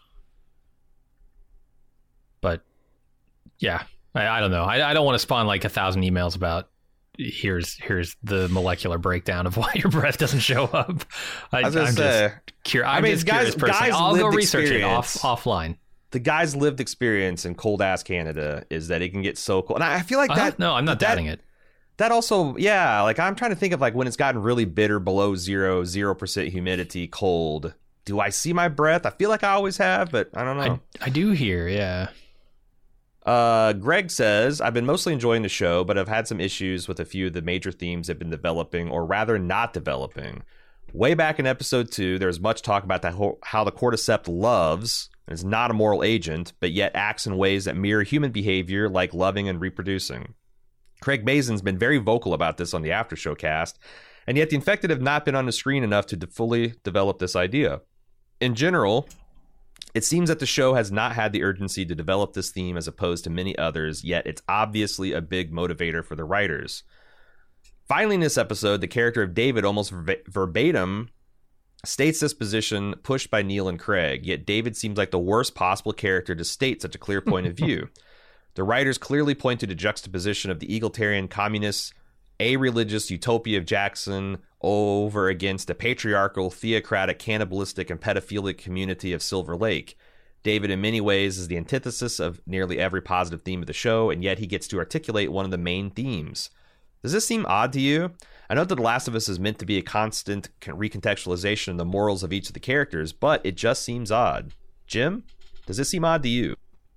But yeah, I don't know. I don't want to spawn like 1,000 emails about here's the molecular breakdown of why your breath doesn't show up. I'm just curious personally. I'll go research it offline. The guy's lived experience in cold ass Canada is that it can get so cold, and I feel like that. No, I'm not doubting it. That also, yeah. Like, I'm trying to think of like when it's gotten really bitter, below 0% humidity, cold. Do I see my breath? I feel like I always have, but I don't know. I do hear, yeah. Greg says, I've been mostly enjoying the show, but I've had some issues with a few of the major themes they've been developing, or rather not developing. Way back in episode 2, there was much talk about how the Cordyceps loves, and is not a moral agent, but yet acts in ways that mirror human behavior, like loving and reproducing. Craig Mazin's been very vocal about this on the After Show cast, and yet the infected have not been on the screen enough to fully develop this idea. In general, it seems that the show has not had the urgency to develop this theme as opposed to many others, yet it's obviously a big motivator for the writers. Finally, in this episode, the character of David almost verbatim states this position pushed by Neil and Craig, yet David seems like the worst possible character to state such a clear point of view. The writers clearly point to the juxtaposition of the egalitarian communist, a-religious utopia of Jackson over against the patriarchal, theocratic, cannibalistic, and pedophilic community of Silver Lake. David, in many ways, is the antithesis of nearly every positive theme of the show, and yet he gets to articulate one of the main themes. Does this seem odd to you? I know that The Last of Us is meant to be a constant recontextualization of the morals of each of the characters, but it just seems odd. Jim, does this seem odd to you?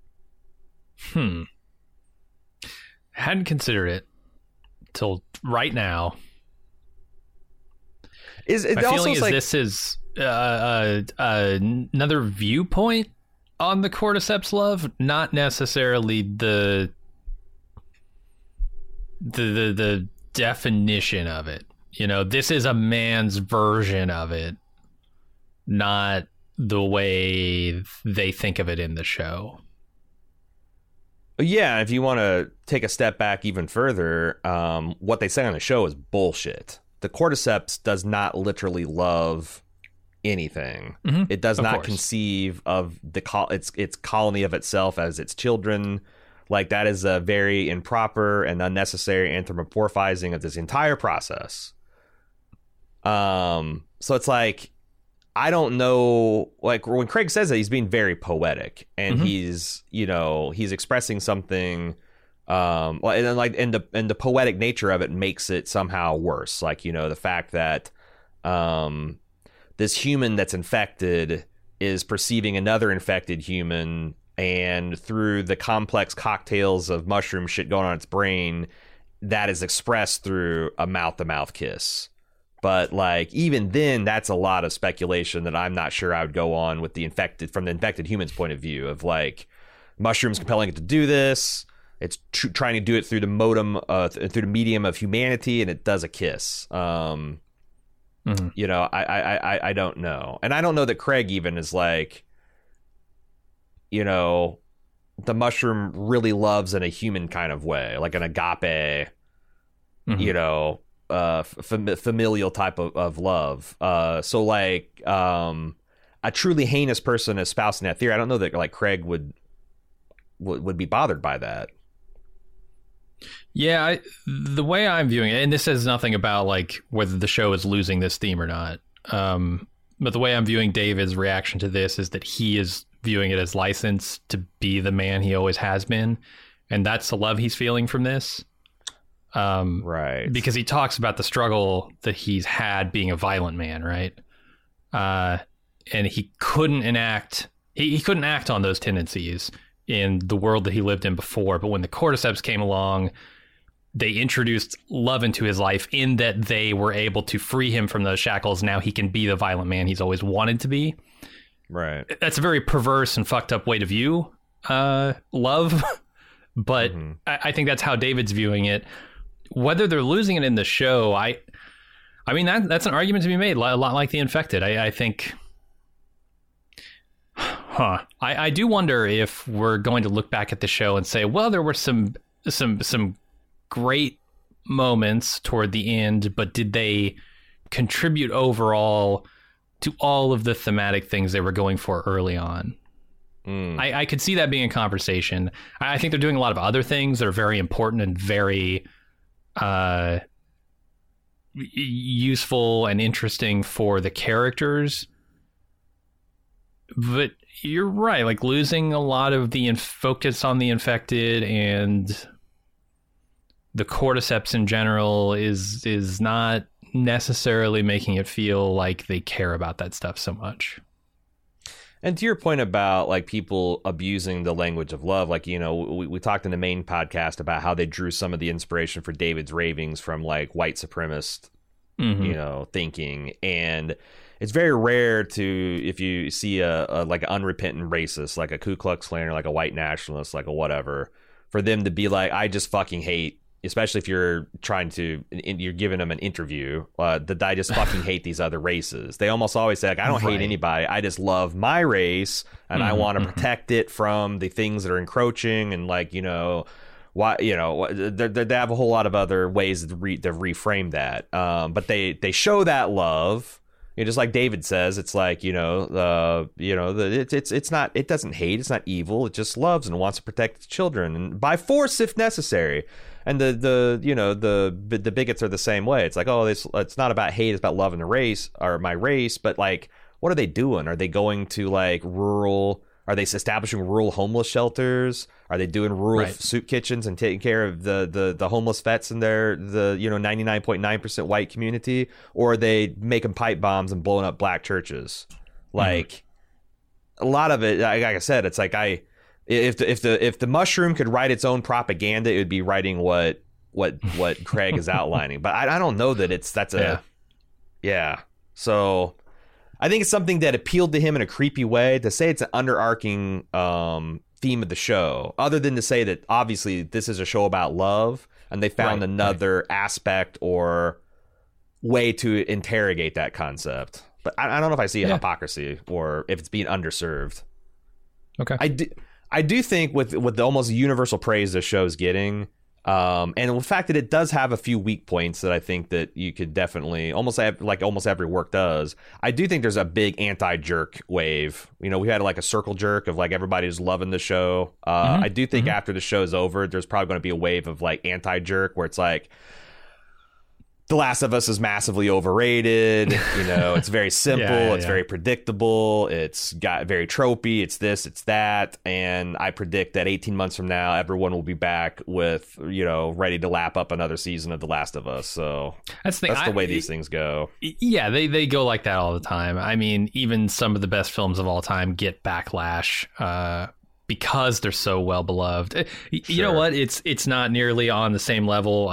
Hadn't considered it till right now. Is it my feeling is like this is another viewpoint on the cordyceps love, not necessarily the definition of it. You know, this is a man's version of it, not the way they think of it in the show. Yeah, if you want to take a step back even further, what they say on the show is bullshit. The cordyceps does not literally love anything. Mm-hmm. It does not conceive of its colony of itself as its children. Like, that is a very improper and unnecessary anthropomorphizing of this entire process. So it's like, I don't know, like, when Craig says that, he's being very poetic, and he's expressing something, and the poetic nature of it makes it somehow worse. Like, the fact that this human that's infected is perceiving another infected human, and through the complex cocktails of mushroom shit going on its brain, that is expressed through a mouth-to-mouth kiss. But, like, even then, that's a lot of speculation that I'm not sure I would go on with from the infected human's point of view of, like, mushrooms compelling it to do this. It's trying to do it through the medium of humanity, and it does a kiss. I don't know. And I don't know that Craig even is like, the mushroom really loves in a human kind of way, like an agape, familial type of love. So like a truly heinous person espousing that theory, I don't know that like Craig would be bothered by that. Yeah, the way I'm viewing it, and this says nothing about like whether the show is losing this theme or not, but the way I'm viewing David's reaction to this is that he is viewing it as license to be the man he always has been, and that's the love he's feeling from this. Right. Because he talks about the struggle that he's had being a violent man, right? And he couldn't enact on those tendencies in the world that he lived in before. But when the cordyceps came along, they introduced love into his life in that they were able to free him from those shackles. Now he can be the violent man he's always wanted to be. Right. That's a very perverse and fucked up way to view love. But I think that's how David's viewing it. Whether they're losing it in the show, I mean, that's an argument to be made, a lot like The Infected. I think... I do wonder if we're going to look back at the show and say, well, there were some great moments toward the end, but did they contribute overall to all of the thematic things they were going for early on? I could see that being a conversation. I think they're doing a lot of other things that are very important and very useful and interesting for the characters. But you're right, like losing a lot of the focus on the infected and the cordyceps in general is not necessarily making it feel like they care about that stuff so much. And to your point about like people abusing the language of love, like, we talked in the main podcast about how they drew some of the inspiration for David's ravings from like white supremacist, thinking. And it's very rare if you see a like an unrepentant racist, like a Ku Klux Klan or like a white nationalist, like a whatever, for them to be like, I just fucking hate, especially if you're you're giving them an interview, that I just fucking hate these other races. They almost always say, like, I don't hate anybody. I just love my race, and I want to protect it from the things that are encroaching, and like, they have a whole lot of other ways to reframe that. But they show that love. Just like David says, it's like, it doesn't hate, it's not evil, it just loves and wants to protect its children, and by force if necessary. And the bigots are the same way. It's like, oh, it's not about hate, it's about loving the race or my race. But like, what are they doing? Are they going to like are they establishing rural homeless shelters? Are they doing rural soup kitchens and taking care of the homeless vets in the 99.9% white community? Or are they making pipe bombs and blowing up black churches? Like, a lot of it, like I said, it's like if the mushroom could write its own propaganda, it would be writing what Craig is outlining. But I don't know that So I think it's something that appealed to him in a creepy way. To say it's an underarching theme of the show, other than to say that obviously this is a show about love, and they found another aspect or way to interrogate that concept. But I don't know if I see a hypocrisy or if it's being underserved. Okay. I do think with the almost universal praise this show's getting, and the fact that it does have a few weak points that I think that you could definitely almost every work does. I do think there's a big anti-jerk wave. You know, we had like a circle jerk of like everybody's loving the show. I do think after the show's over, there's probably going to be a wave of like anti-jerk where it's like, The Last of Us is massively overrated. You know, it's very simple. It's very predictable. It's got very tropey. It's this, it's that. And I predict that 18 months from now, everyone will be back with, you know, ready to lap up another season of The Last of Us. So that's the way these things go. Yeah, they go like that all the time. I mean, even some of the best films of all time get backlash because they're so well beloved. You know what? It's not nearly on the same level.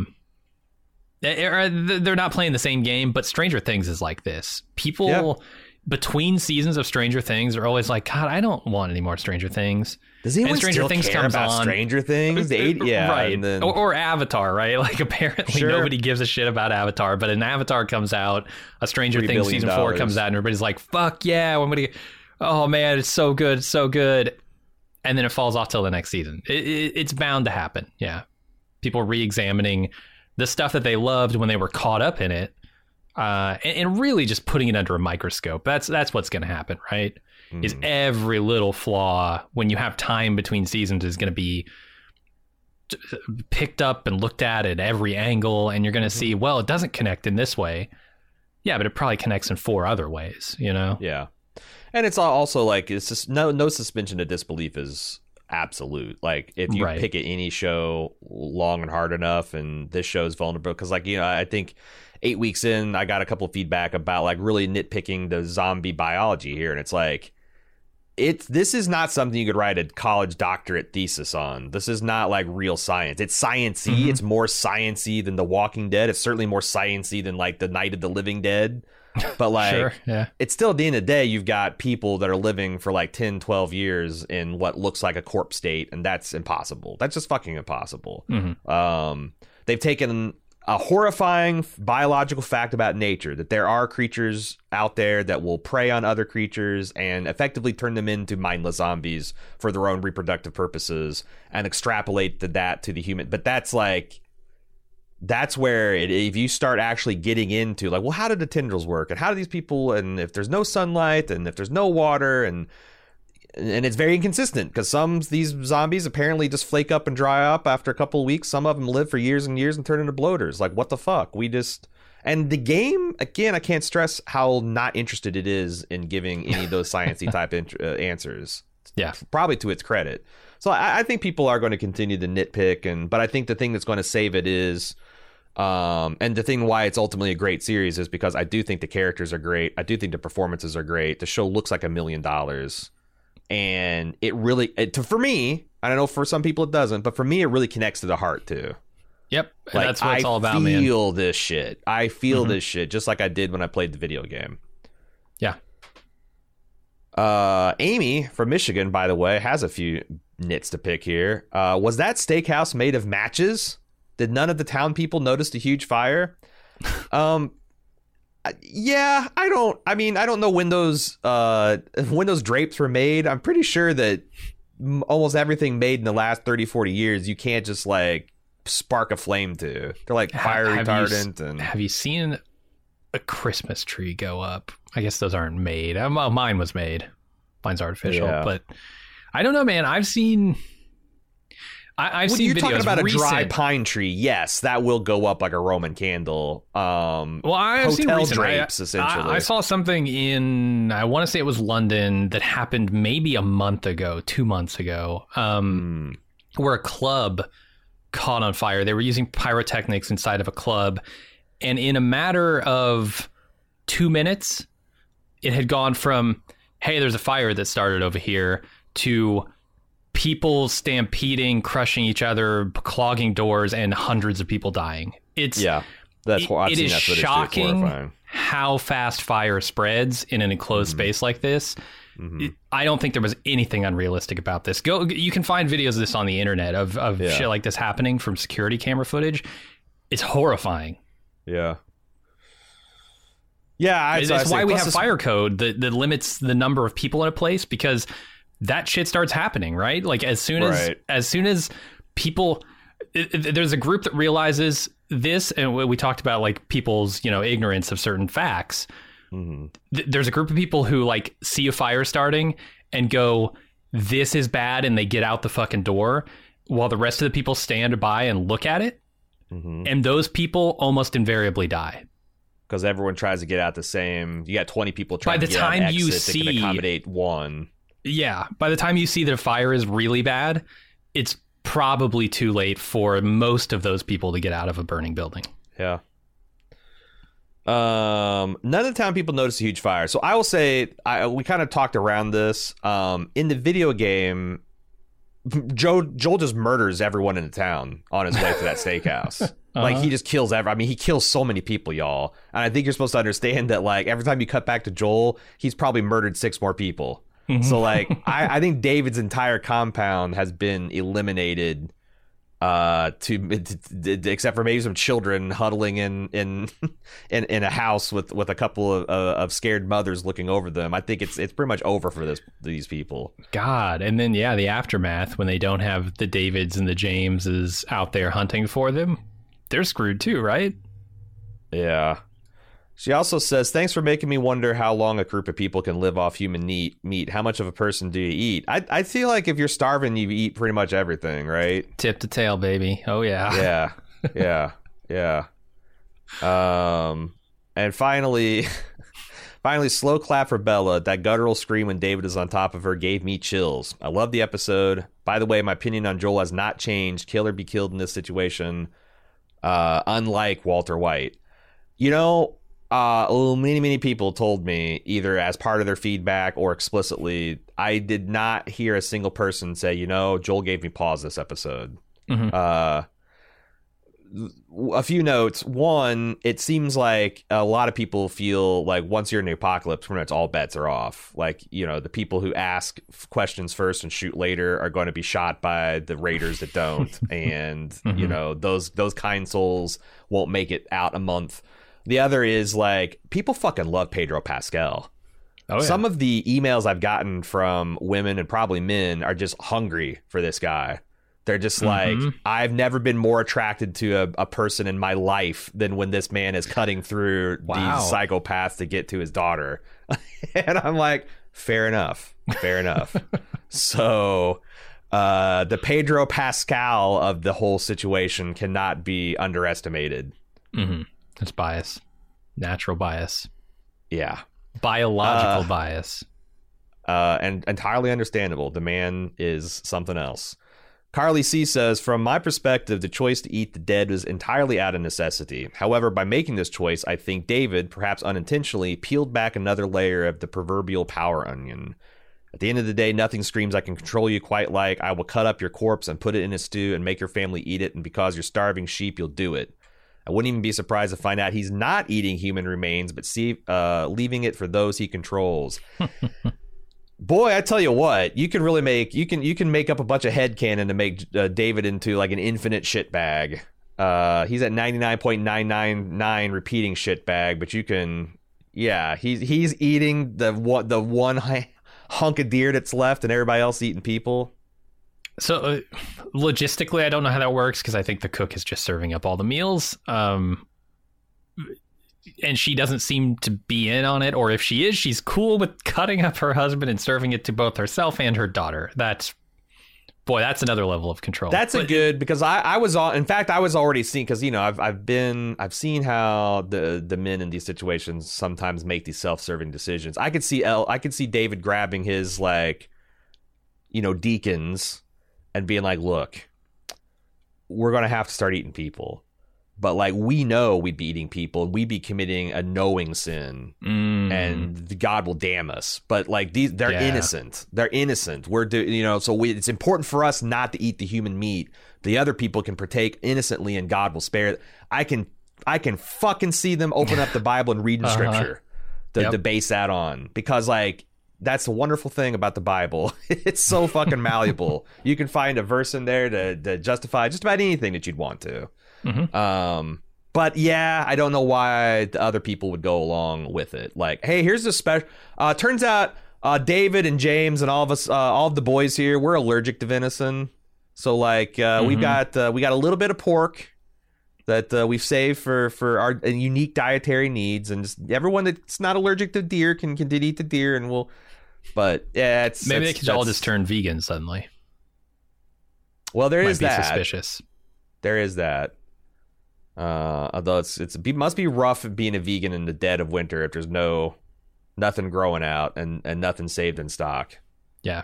They're not playing the same game, but Stranger Things is like this. People between seasons of Stranger Things are always like, God, I don't want any more Stranger Things. Does anyone Stranger still Things care comes about on. Stranger Things? Right. And then... or Avatar, right? Like apparently nobody gives a shit about Avatar, but an Avatar comes out, a Stranger Things season 4 comes out, and everybody's like, fuck yeah, oh man, it's so good, so good. And then it falls off till the next season. It's bound to happen. Yeah. People re-examining the stuff that they loved when they were caught up in it, and really just putting it under a microscope. That's what's going to happen, right? Is every little flaw when you have time between seasons is going to be picked up and looked at every angle, and you're going to see, well, it doesn't connect in this way. Yeah, but it probably connects in 4 other ways, you know? Yeah. And it's also like, it's just no suspension of disbelief is absolute. Like if you pick at any show long and hard enough, and this show is vulnerable, because like, you know, I think 8 weeks in, I got a couple of feedback about like really nitpicking the zombie biology here, and it's like, this is not something you could write a college doctorate thesis on. This is not like real science. It's sciencey. It's more sciencey than The Walking Dead. It's certainly more sciencey than like the Night of the Living Dead. But like, it's still at the end of the day, you've got people that are living for like 10, 12 years in what looks like a corpse state, and that's impossible. That's just fucking impossible. They've taken a horrifying biological fact about nature, that there are creatures out there that will prey on other creatures and effectively turn them into mindless zombies for their own reproductive purposes, and extrapolate that to the human. But that's like, that's where if you start actually getting into like, well, how do the tendrils work, and how do these people, and if there's no sunlight, and if there's no water, and it's very inconsistent, because these zombies apparently just flake up and dry up after a couple of weeks. Some of them live for years and years and turn into bloaters. Like, what the fuck? And the game, again, I can't stress how not interested it is in giving any of those sciencey type answers. Yeah, probably to its credit. So I think people are going to continue to nitpick, but I think the thing that's going to save it is, and the thing why it's ultimately a great series is because I do think the characters are great. I do think the performances are great. The show looks like $1 million. And it really, for me, I don't know, for some people it doesn't, but for me, it really connects to the heart too. Yep. Like, that's what it's all about, man. I feel this shit just like I did when I played the video game. Yeah. Amy from Michigan, by the way, has a few nits to pick here. Was that steakhouse made of matches? Did none of the town people notice the huge fire? Yeah, I don't know when those drapes were made. I'm pretty sure that almost everything made in the last 30, 40 years, you can't just like spark a flame to. They're like fire retardant. Have you seen a Christmas tree go up? I guess those aren't made. Mine was made. Mine's artificial, but I don't know, man. I've seen you're videos talking about a dry pine tree. Yes, that will go up like a Roman candle. Well, I've seen hotel drapes, essentially. I saw something in, I want to say it was London, that happened maybe a month ago, 2 months ago, where a club caught on fire. They were using pyrotechnics inside of a club, and in a matter of 2 minutes, it had gone from, hey, there's a fire that started over here, to people stampeding, crushing each other, clogging doors, and hundreds of people dying. It's It is shocking how fast fire spreads in an enclosed space like this. I don't think there was anything unrealistic about this. You can find videos of this on the internet of shit like this happening from security camera footage. It's horrifying. Yeah. It's why we have fire code that limits the number of people in a place, because that shit starts happening, right? Like as soon as people, there's a group that realizes this, and we talked about like people's, ignorance of certain facts. There's a group of people who like see a fire starting and go, this is bad, and they get out the fucking door, while the rest of the people stand by and look at it. And those people almost invariably die. Because everyone tries to get out the same. You got 20 people trying to get out an exit that can accommodate one. Yeah. By the time you see that a fire is really bad, it's probably too late for most of those people to get out of a burning building. Yeah. None of the town people noticed a huge fire. So I will say, we kind of talked around this. In the video game, Joel just murders everyone in the town on his way to that steakhouse. Like, he just kills he kills so many people, y'all. And I think you're supposed to understand that, like, every time you cut back to Joel, he's probably murdered 6 more people. So, like, I think David's entire compound has been eliminated, except for maybe some children huddling in a house with a couple of scared mothers looking over them. I think it's pretty much over for these people. God. And then, the aftermath, when they don't have the Davids and the Jameses out there hunting for them, they're screwed too, right? Yeah. She also says, thanks for making me wonder how long a group of people can live off human meat. How much of a person do you eat? I feel like if you're starving, you eat pretty much everything, right? Tip to tail, baby. Oh, yeah. Yeah. And finally, slow clap for Bella. That guttural scream when David is on top of her gave me chills. I love the episode. By the way, my opinion on Joel has not changed. Kill or be killed in this situation. Unlike Walter White. Many people told me, either as part of their feedback or explicitly, I did not hear a single person say, Joel gave me pause this episode. A few notes. One, it seems like a lot of people feel like once you're in the apocalypse, pretty much all bets are off. Like, the people who ask questions first and shoot later are going to be shot by the raiders that don't. And, those kind souls won't make it out a month. The other is, like, people fucking love Pedro Pascal. Oh, yeah. Some of the emails I've gotten from women and probably men are just hungry for this guy. They're just like, I've never been more attracted to a person in my life than when this man is cutting through these psychopaths to get to his daughter. And I'm like, fair enough. So the Pedro Pascal of the whole situation cannot be underestimated. It's bias. Natural bias. Yeah. Biological bias. And entirely understandable. The man is something else. Carly C says, from my perspective, the choice to eat the dead was entirely out of necessity. However, by making this choice, I think David, perhaps unintentionally, peeled back another layer of the proverbial power onion. At the end of the day, nothing screams I can control you quite like I will cut up your corpse and put it in a stew and make your family eat it, and because you're starving sheep, you'll do it. I wouldn't even be surprised to find out he's not eating human remains, but leaving it for those he controls. Boy, I tell you what, you can really you can make up a bunch of headcanon to make David into like an infinite shitbag. He's at 99.999 repeating shitbag, but you can, he's eating the one hunk of deer that's left, and everybody else eating people. So logistically, I don't know how that works because I think the cook is just serving up all the meals. And she doesn't seem to be in on it, or if she is, she's cool with cutting up her husband and serving it to both herself and her daughter. That's another level of control. That's because I was already seeing, because I've seen how the men in these situations sometimes make these self-serving decisions. I could see David grabbing his deacons and being like, look, we're gonna have to start eating people. But we know we'd be eating people, and we'd be committing a knowing sin, and God will damn us. But they're innocent. They're innocent. It's important for us not to eat the human meat. The other people can partake innocently, and God will spare. I can fucking see them open up the Bible and reading scripture to base that on, because like that's the wonderful thing about the Bible. It's so fucking malleable. You can find a verse in there to justify just about anything that you'd want to. But yeah, I don't know why the other people would go along with it. Like, hey, here's the special. Turns out David and James and all of us, all of the boys here, we're allergic to venison. So like we got a little bit of pork that we've saved for our unique dietary needs, and just everyone that's not allergic to deer can eat the deer, and we'll. But yeah, maybe they could all just turn vegan suddenly. Well, there Might is be that. Suspicious. There is that. Although it must be rough being a vegan in the dead of winter if there's nothing growing out and nothing saved in stock. Yeah.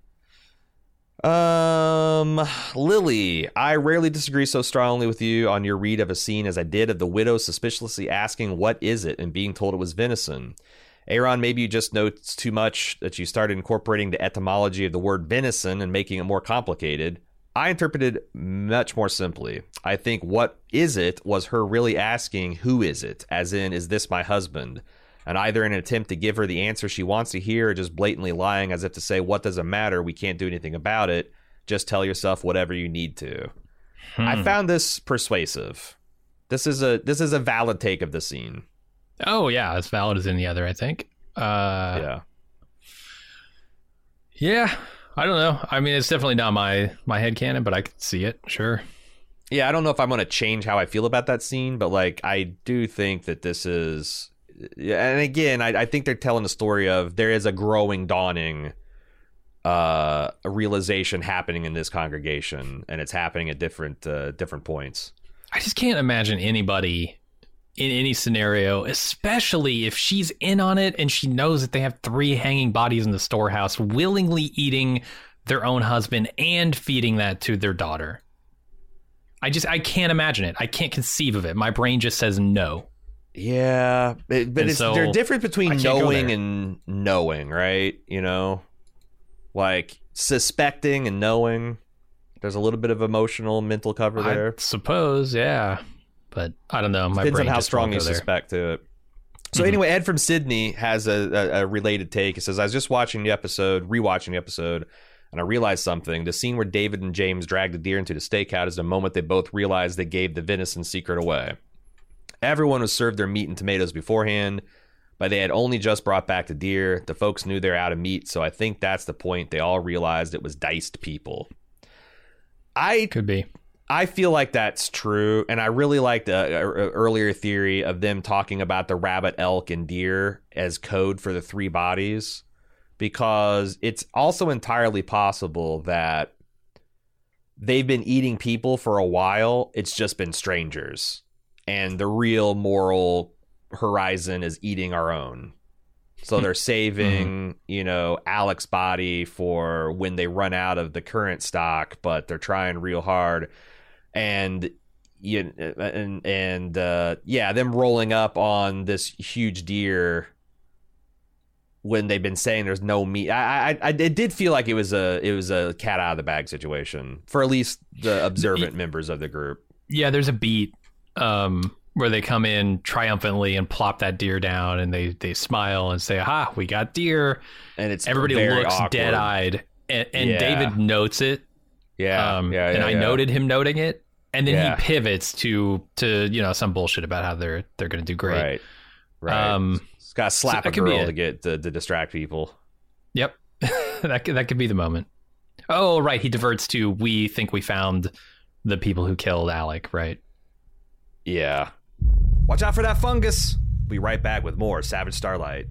Lily, I rarely disagree so strongly with you on your read of a scene as I did of the widow suspiciously asking what is it and being told it was venison. Aaron, maybe you just know it's too much that you started incorporating the etymology of the word venison and making it more complicated. I interpreted much more simply. I think what is it was her really asking who is it, as in, is this my husband? And either in an attempt to give her the answer she wants to hear or just blatantly lying as if to say, what does it matter? We can't do anything about it. Just tell yourself whatever you need to. I found this persuasive. This is a valid take of the scene. Oh, yeah, as valid as any other, I think. Yeah, I don't know. I mean, it's definitely not my headcanon, but I can see it, sure. Yeah, I don't know if I'm going to change how I feel about that scene, but like I do think that this is... And again, I think they're telling the story of there is a growing, dawning a realization happening in this congregation, and it's happening at different points. I just can't imagine anybody in any scenario, especially if she's in on it and she knows that they have 3 hanging bodies in the storehouse, willingly eating their own husband and feeding that to their daughter. I can't imagine it. I can't conceive of it. My brain just says no. Yeah, but there's a difference between knowing and knowing, right? You know, like suspecting and knowing. There's a little bit of emotional, mental cover there. I suppose, yeah. But I don't know. My Depends brain on how just strong you suspect to it. So anyway, Ed from Sydney has a related take. He says, I was just rewatching the episode, and I realized something. The scene where David and James drag the deer into the stakeout is the moment they both realized they gave the venison secret away. Everyone was served their meat and tomatoes beforehand, but they had only just brought back the deer. The folks knew they're out of meat, so I think that's the point. They all realized it was diced people. Could be. I feel like that's true, and I really like the earlier theory of them talking about the rabbit, elk, and deer as code for the 3 bodies, because it's also entirely possible that they've been eating people for a while. It's just been strangers, and the real moral horizon is eating our own. So they're saving, Alec's body for when they run out of the current stock, but they're trying real hard. And them rolling up on this huge deer when they've been saying there's no meat. It did feel like it was a cat out of the bag situation for at least the observant members of the group. Yeah, there's a beat where they come in triumphantly and plop that deer down, and they smile and say, "Aha, we got deer!" And everybody looks dead-eyed, and David notes it. And I noted him noting it. And then he pivots to some bullshit about how they're going to do great. Right. It's got to slap a girl to get to distract people. Yep. that could be the moment. Oh, right. He diverts to, we think we found the people who killed Alec, right? Yeah. Watch out for that fungus. We'll be right back with more Savage Starlight.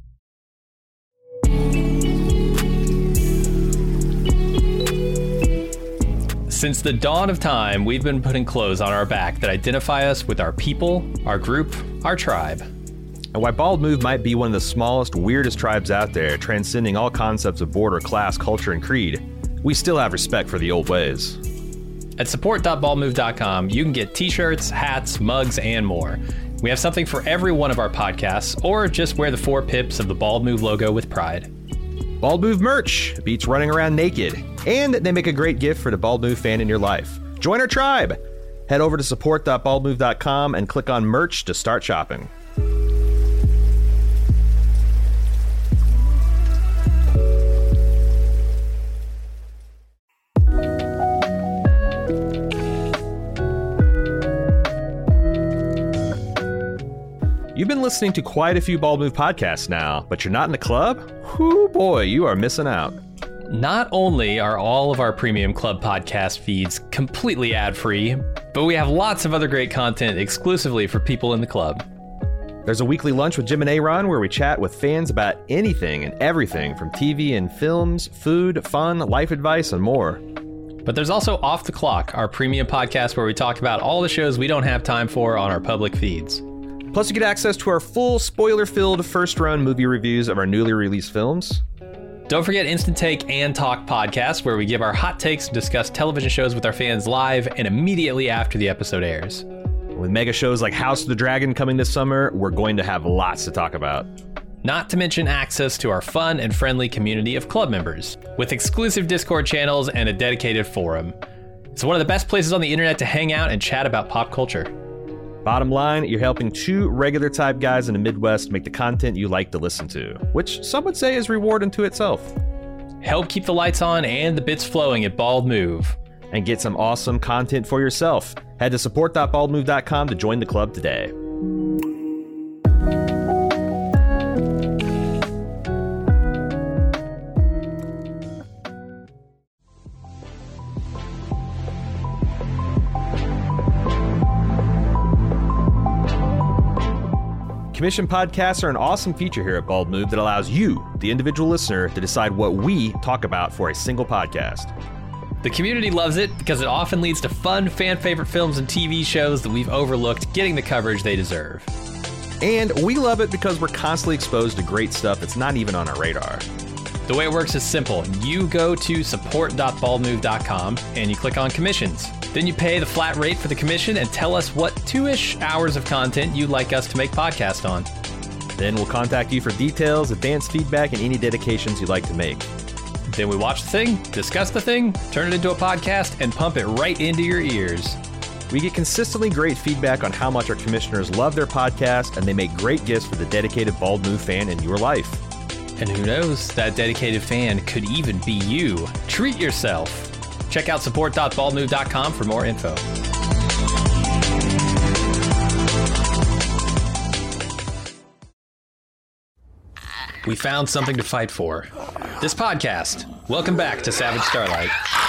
Since the dawn of time, we've been putting clothes on our back that identify us with our people, our group, our tribe. And while Bald Move might be one of the smallest, weirdest tribes out there, transcending all concepts of border, class, culture, and creed, we still have respect for the old ways. At support.baldmove.com, you can get t-shirts, hats, mugs, and more. We have something for every one of our podcasts, or just wear the 4 pips of the Bald Move logo with pride. Bald Move merch beats running around naked, and they make a great gift for the Bald Move fan in your life. Join our tribe. Head over to support.baldmove.com and click on merch to start shopping. You've been listening to quite a few Bald Move podcasts now, but you're not in the club? Whoo boy, you are missing out. Not only are all of our premium club podcast feeds completely ad-free, but we have lots of other great content exclusively for people in the club. There's a weekly lunch with Jim and Aaron where we chat with fans about anything and everything from TV and films, food, fun, life advice, and more. But there's also Off the Clock, our premium podcast where we talk about all the shows we don't have time for on our public feeds. Plus, you get access to our full spoiler-filled first-run movie reviews of our newly released films. Don't forget Instant Take and Talk podcast, where we give our hot takes and discuss television shows with our fans live and immediately after the episode airs. With mega shows like House of the Dragon coming this summer, we're going to have lots to talk about. Not to mention access to our fun and friendly community of club members, with exclusive Discord channels and a dedicated forum. It's one of the best places on the internet to hang out and chat about pop culture. Bottom line, you're helping two regular type guys in the Midwest make the content you like to listen to, which some would say is reward unto itself. Help keep the lights on and the bits flowing at Bald Move. And get some awesome content for yourself. Head to support.baldmove.com to join the club today. Commission podcasts are an awesome feature here at Bald Move that allows you, the individual listener, to decide what we talk about for a single podcast. The community loves it because it often leads to fun, fan-favorite films and TV shows that we've overlooked getting the coverage they deserve. And we love it because we're constantly exposed to great stuff that's not even on our radar. The way it works is simple. You go to support.baldmove.com and you click on commissions. Then you pay the flat rate for the commission and tell us what 2-ish hours of content you'd like us to make podcast on. Then we'll contact you for details, advanced feedback, and any dedications you'd like to make. Then we watch the thing, discuss the thing, turn it into a podcast, and pump it right into your ears. We get consistently great feedback on how much our commissioners love their podcast, and they make great gifts for the dedicated Bald Move fan in your life. And who knows, that dedicated fan could even be you. Treat yourself. Check out support.baldmove.com for more info. We found something to fight for. This podcast. Welcome back to Savage Starlight.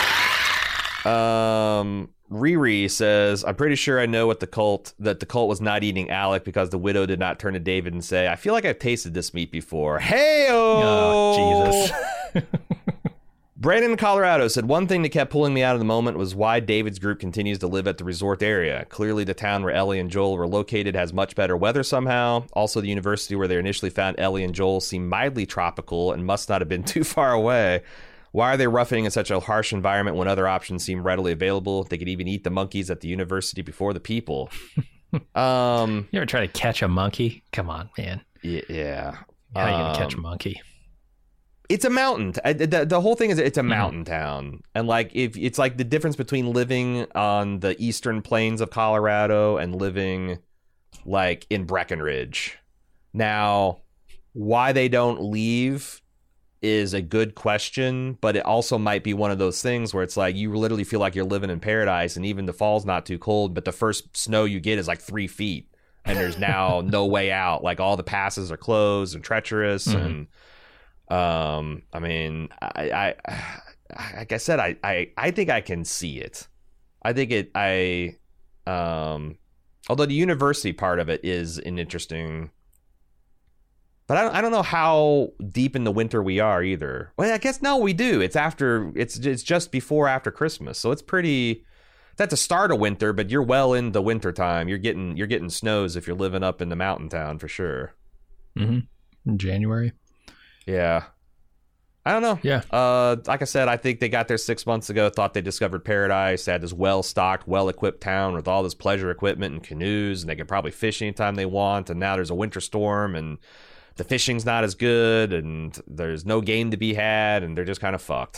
Riri says, I'm pretty sure I know that the cult was not eating Alec because the widow did not turn to David and say, I feel like I've tasted this meat before. Hey-o! Oh, Jesus. Brandon in Colorado said, one thing that kept pulling me out of the moment was why David's group continues to live at the resort area. Clearly the town where Ellie and Joel were located has much better weather somehow. Also, the university where they initially found Ellie and Joel seemed mildly tropical and must not have been too far away. Why are they roughing in such a harsh environment when other options seem readily available? They could even eat the monkeys at the university before the people. You ever try to catch a monkey? Come on, man. Yeah. How are you going to catch a monkey? It's a mountain. The whole thing is it's a mountain town. And like if it's like the difference between living on the eastern plains of Colorado and living like in Breckenridge. Now, why they don't leave is a good question, but it also might be one of those things where it's like you literally feel like you're living in paradise and even the fall's not too cold, but the first snow you get is like 3 feet and there's now no way out. Like all the passes are closed and treacherous. And I mean, I like I said, I think I can see it. I think although the university part of it is an interesting, but I don't know how deep in the winter we are either. Well, I guess no, we do. It's just before after Christmas, so it's at the start of winter, but you're well in the winter time. You're getting snows if you're living up in the mountain town for sure. In January. Yeah. I don't know. Yeah. Like I said, I think they got there 6 months ago, thought they discovered paradise. They had this well-stocked, well-equipped town with all this pleasure equipment and canoes, and they could probably fish anytime they want. And now there's a winter storm, and the fishing's not as good, and there's no game to be had, and they're just kind of fucked.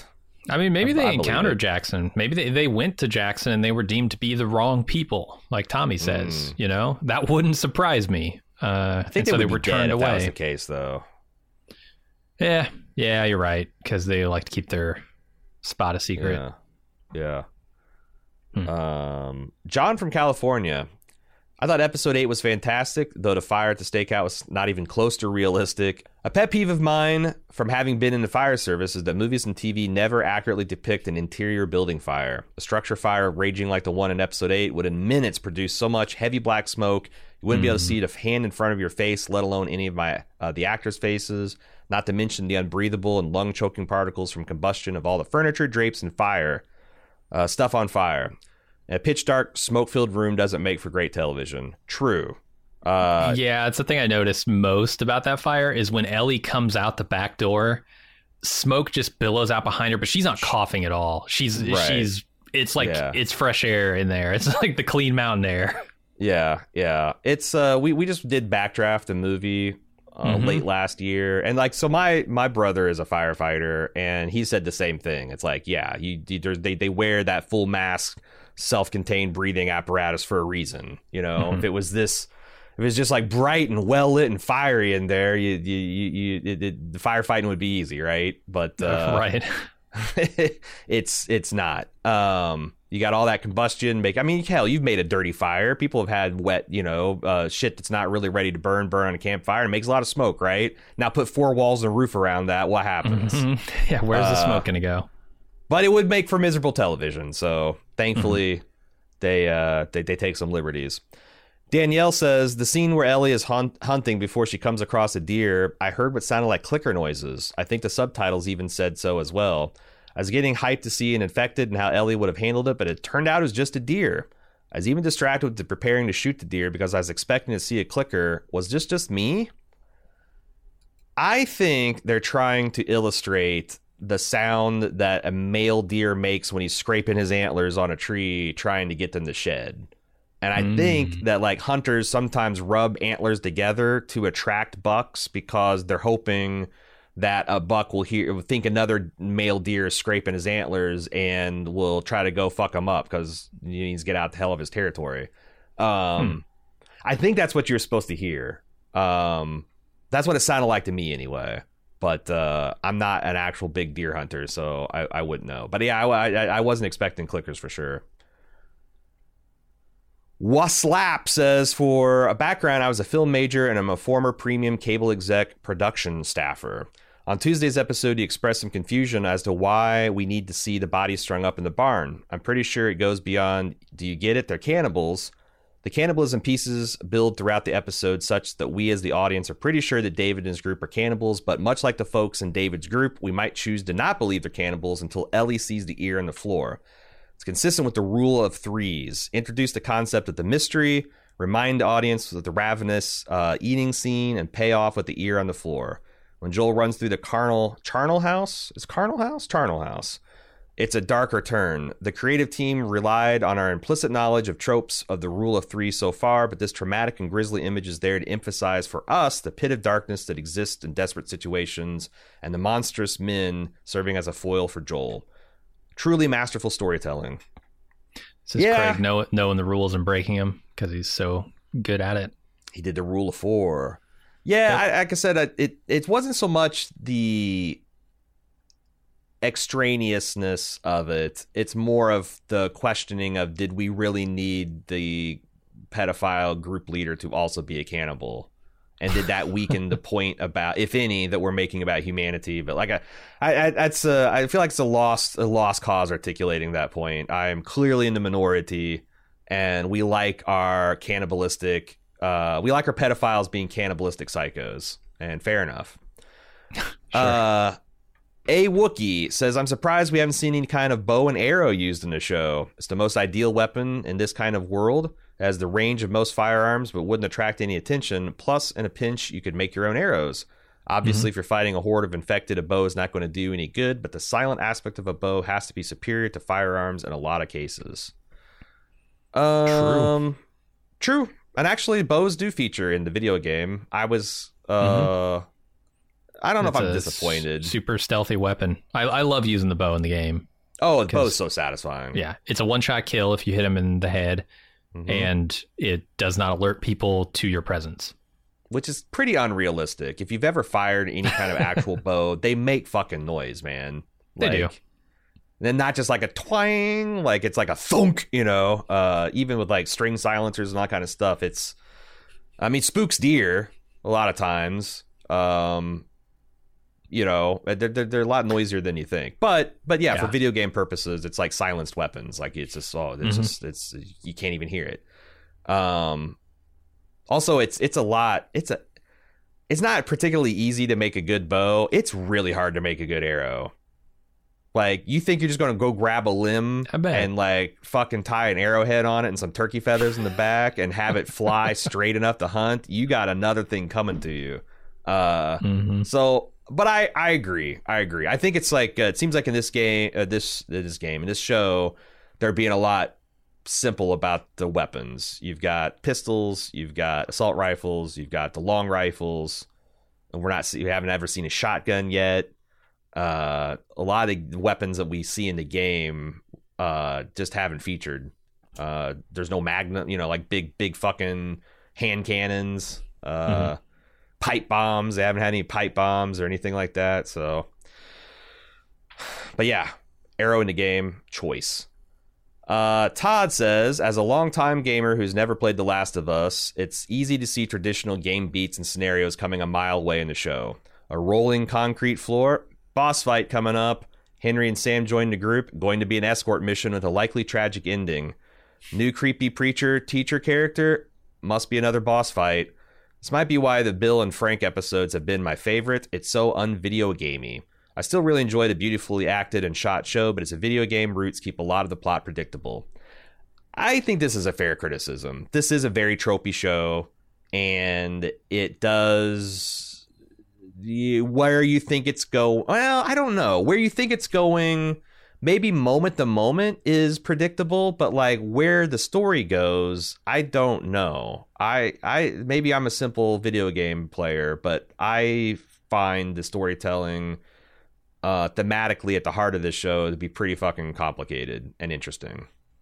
I mean, maybe they encountered Jackson. Maybe they went to Jackson and they were deemed to be the wrong people, like Tommy says. You know, that wouldn't surprise me. I think they were turned away. If that was the case, though. Yeah, you're right, because they like to keep their spot a secret. Yeah. John from California. I thought episode 8 was fantastic, though the fire at the stakeout was not even close to realistic. A pet peeve of mine from having been in the fire service is that movies and TV never accurately depict an interior building fire. A structure fire raging like the one in episode 8 would in minutes produce so much heavy black smoke, you wouldn't be able to see a hand in front of your face, let alone any of the actors' faces, not to mention the unbreathable and lung-choking particles from combustion of all the furniture, drapes, and stuff on fire. A pitch dark, smoke-filled room doesn't make for great television. True. Yeah, it's the thing I noticed most about that fire is when Ellie comes out the back door, smoke just billows out behind her, but she's not coughing at all. It's like it's fresh air in there. It's like the clean mountain air. Yeah. It's we just did Backdraft, the movie, late last year, and like so my brother is a firefighter, and he said the same thing. It's like they wear that full mask, self-contained breathing apparatus for a reason. You know, if it was just like bright and well lit and fiery in there, the firefighting would be easy, right? But right, it's not. You got all that combustion. Hell, you've made a dirty fire. People have had wet, shit that's not really ready to burn on a campfire. And it makes a lot of smoke, right? Now put 4 walls and a roof around that. What happens? Yeah, where's the smoke going to go? But it would make for miserable television. So thankfully, they take some liberties. Danielle says, the scene where Ellie is hunting before she comes across a deer, I heard what sounded like clicker noises. I think the subtitles even said so as well. I was getting hyped to see an infected and how Ellie would have handled it, but it turned out it was just a deer. I was even distracted with preparing to shoot the deer because I was expecting to see a clicker. Was this just me? I think they're trying to illustrate the sound that a male deer makes when he's scraping his antlers on a tree trying to get them to shed. And I think that like hunters sometimes rub antlers together to attract bucks because they're hoping that a buck will think another male deer is scraping his antlers and will try to go fuck him up because he needs to get out the hell of his territory. I think that's what you're supposed to hear. That's what it sounded like to me anyway. But I'm not an actual big deer hunter, so I wouldn't know. But yeah, I wasn't expecting clickers for sure. Waslap says, for a background, I was a film major and I'm a former premium cable exec production staffer. On Tuesday's episode, he expressed some confusion as to why we need to see the bodies strung up in the barn. I'm pretty sure it goes beyond, do you get it? They're cannibals. The cannibalism pieces build throughout the episode such that we as the audience are pretty sure that David and his group are cannibals, but much like the folks in David's group, we might choose to not believe they're cannibals until Ellie sees the ear on the floor. It's consistent with the rule of threes. Introduce the concept of the mystery, remind the audience of the ravenous eating scene, and pay off with the ear on the floor. When Joel runs through the charnel house, it's a darker turn. The creative team relied on our implicit knowledge of tropes of the rule of three so far, but this traumatic and grisly image is there to emphasize for us the pit of darkness that exists in desperate situations and the monstrous men serving as a foil for Joel. Truly masterful storytelling. This is Craig knowing the rules and breaking them because he's so good at it. He did the rule of 4. Yeah, like I said, it wasn't so much the extraneousness of it. It's more of the questioning of, did we really need the pedophile group leader to also be a cannibal? And did that weaken the point about, if any, that we're making about humanity? But like, I feel like it's a lost cause articulating that point. I am clearly in the minority, and we like our pedophiles being cannibalistic psychos, and fair enough. Sure. A Wookiee says, I'm surprised we haven't seen any kind of bow and arrow used in the show. It's the most ideal weapon in this kind of world. It has the range of most firearms, but wouldn't attract any attention. Plus, in a pinch, you could make your own arrows. Obviously, if you're fighting a horde of infected, a bow is not going to do any good, but the silent aspect of a bow has to be superior to firearms in a lot of cases. True. And actually, bows do feature in the video game. I was I don't know if I'm disappointed. Super stealthy weapon. I love using the bow in the game. Oh, the bow's so satisfying. Yeah, it's a one-shot kill if you hit him in the head, and it does not alert people to your presence. Which is pretty unrealistic. If you've ever fired any kind of actual bow, they make fucking noise, man. They do. Then not just like a twang, like it's like a thunk, you know. Even with like string silencers and all that kind of stuff, spooks deer a lot of times. You know, they're a lot noisier than you think. But yeah, for video game purposes, it's like silenced weapons. Like it's just it's you can't even hear it. Also, it's a lot. It's not particularly easy to make a good bow. It's really hard to make a good arrow. Like, you think you're just going to go grab a limb and, like, fucking tie an arrowhead on it and some turkey feathers in the back and have it fly straight enough to hunt? You got another thing coming to you. So, but I agree. I think it's like, it seems like in this game, in this show, they're being a lot simple about the weapons. You've got pistols, you've got assault rifles, you've got the long rifles, and we haven't ever seen a shotgun yet. A lot of the weapons that we see in the game just haven't featured. There's no magnum, you know, like big fucking hand cannons, pipe bombs. They haven't had any pipe bombs or anything like that. So, but yeah, arrow in the game, choice. Todd says, as a longtime gamer who's never played The Last of Us, it's easy to see traditional game beats and scenarios coming a mile away in the show. A rolling concrete floor, boss fight coming up, Henry and Sam join the group, going to be an escort mission with a likely tragic ending. New creepy preacher teacher character, must be another boss fight. This might be why the Bill and Frank episodes have been my favorite. It's so un-video gamey. I still really enjoy the beautifully acted and shot show, but it's a video game, roots keep a lot of the plot predictable. I think this is a fair criticism. This is a very tropey show, and it does... where you think it's going, well, I don't know. Where you think it's going, maybe moment to moment is predictable, but like where the story goes, I don't know. Maybe I'm a simple video game player, but I find the storytelling thematically at the heart of this show to be pretty fucking complicated and interesting.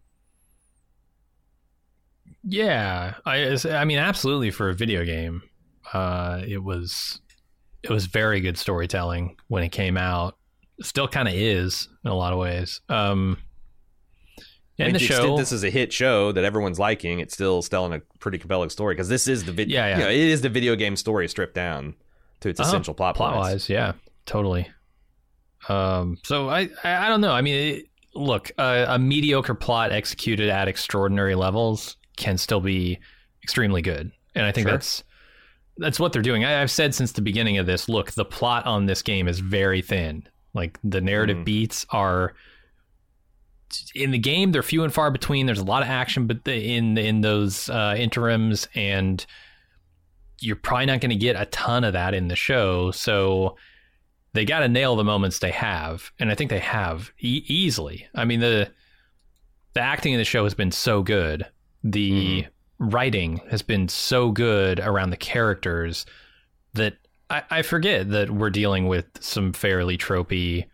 Yeah, I mean, absolutely, for a video game, it was very good storytelling when it came out. Still kind of is in a lot of ways. And the show, this is a hit show that everyone's liking. It's still telling a pretty compelling story because this is the video. Yeah. You know, it is the video game story stripped down to its essential plot wise. Yeah, totally. So I don't know. I mean, look, a mediocre plot executed at extraordinary levels can still be extremely good, and I think that's what they're doing. I've said since the beginning of this, look, the plot on this game is very thin. Like, the narrative beats are, in the game, they're few and far between. There's a lot of action but in those interims, and you're probably not going to get a ton of that in the show. So they got to nail the moments they have, and I think they have easily. I mean, the acting in the show has been so good. The writing has been so good around the characters that I forget that we're dealing with some fairly tropey,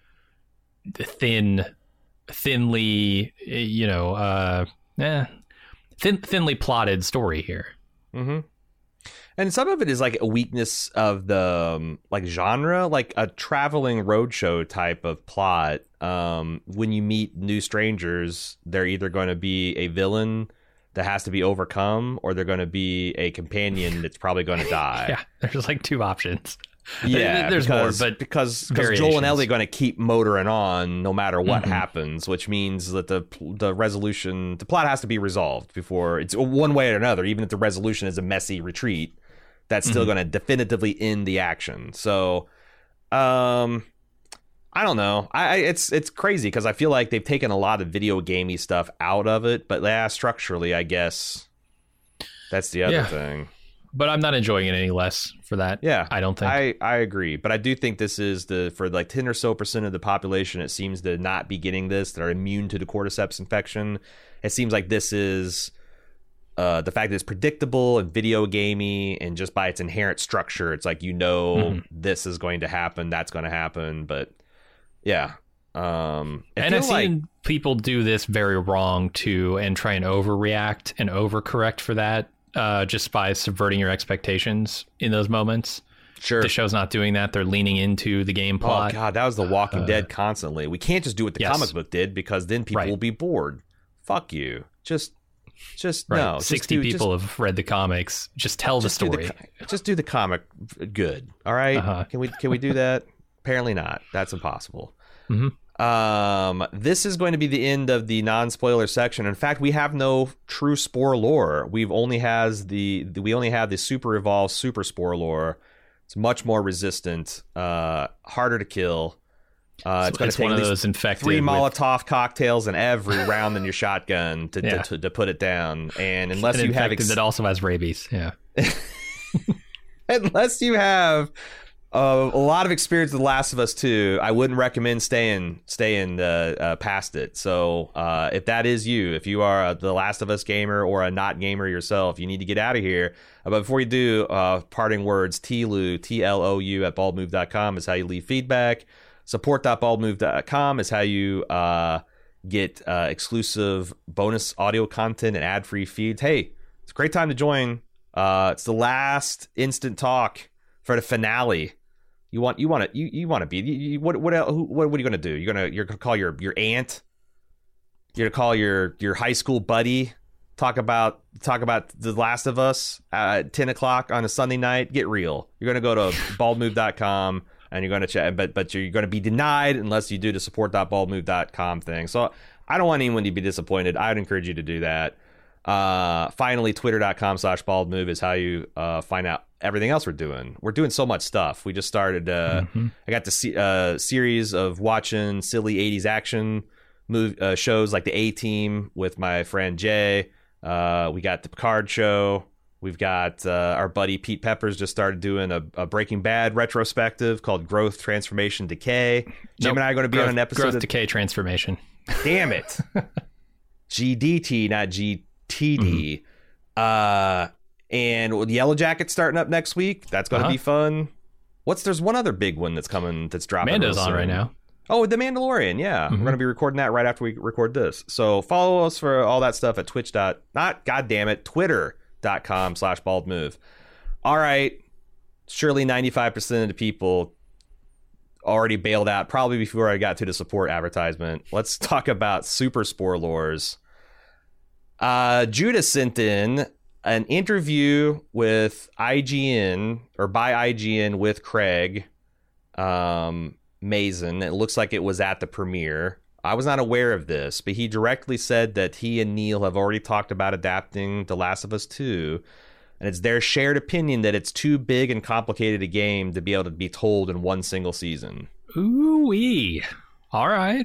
thinly, you know, thinly plotted story here. And some of it is like a weakness of the like genre, like a traveling roadshow type of plot. When you meet new strangers, they're either going to be a villain that has to be overcome, or they're going to be a companion that's probably going to die. Yeah, there's like two options. Yeah, there's more, but because Joel and Ellie are going to keep motoring on no matter what happens, which means that the plot has to be resolved before it's one way or another. Even if the resolution is a messy retreat, that's still going to definitively end the action. So, I don't know. It's crazy because I feel like they've taken a lot of video gamey stuff out of it, but structurally, I guess that's the other thing. But I'm not enjoying it any less for that. Yeah, I don't think. I agree, but I do think this is for like 10 or so % of the population, it seems to not be getting this, that are immune to the cordyceps infection. It seems like this is the fact that it's predictable and video gamey, and just by its inherent structure, it's like, this is going to happen, that's going to happen. But yeah, and I've seen people do this very wrong too, and try and overreact and overcorrect for that, just by subverting your expectations in those moments. Sure, the show's not doing that. They're leaning into the game plot. Oh god, that was The Walking Dead constantly. We can't just do what the comic book did, because then people will be bored. Fuck you. Just no. 60 people have read the comics. Just tell the story. Just do the comic good. All right. Can we do that? Apparently not. That's impossible. This is going to be the end of the non-spoiler section. In fact, we have no true Spore lore. We only have the Super Evolved Super Spore lore. It's much more resistant, harder to kill. It's going to take one of those infected 3 Molotov cocktails in every round in your shotgun to put it down. And unless you have that also has rabies, unless you have a lot of experience with The Last of Us 2, I wouldn't recommend staying past it. So if that is you, if you are a The Last of Us gamer or a not gamer yourself, you need to get out of here. But before you do, parting words: TLOU, TLOU at baldmove.com is how you leave feedback. Support.baldmove.com is how you get exclusive bonus audio content and ad-free feeds. Hey, it's a great time to join. It's the last instant talk for the finale. You want to be. What are you gonna do? You're gonna call your aunt. You're gonna call your high school buddy. Talk about The Last of Us at 10 o'clock on a Sunday night. Get real. You're gonna go to baldmove.com. And you're going to check, but you're going to be denied unless you do the support.baldmove.com thing. So I don't want anyone to be disappointed. I would encourage you to do that. Finally, twitter.com/baldmove is how you find out everything else we're doing. We're doing so much stuff. We just started. I got to see a series of watching silly 80s action shows like the A-Team with my friend Jay. We got the Picard show. We've got our buddy Pete Peppers just started doing a Breaking Bad retrospective called Growth, Transformation, Decay. Jim and I are going to be on an episode Growth, Decay, Transformation. Damn it. GDT, not GTD. And Yellow Jacket's starting up next week. That's going to be fun. There's one other big one that's coming, that's dropping. Mando's on right now. Oh, The Mandalorian, yeah. We're going to be recording that right after we record this. So follow us for all that stuff at twitter.com/baldmove. All right. Surely 95% of the people already bailed out probably before I got to the support advertisement. Let's talk about Super Spore Lores. Judah sent in an interview with IGN, or by IGN, with Craig Mazin. It looks like it was at the premiere. I was not aware of this, but he directly said that he and Neil have already talked about adapting The Last of Us 2, and it's their shared opinion that it's too big and complicated a game to be able to be told in one single season. Ooh-wee. All right.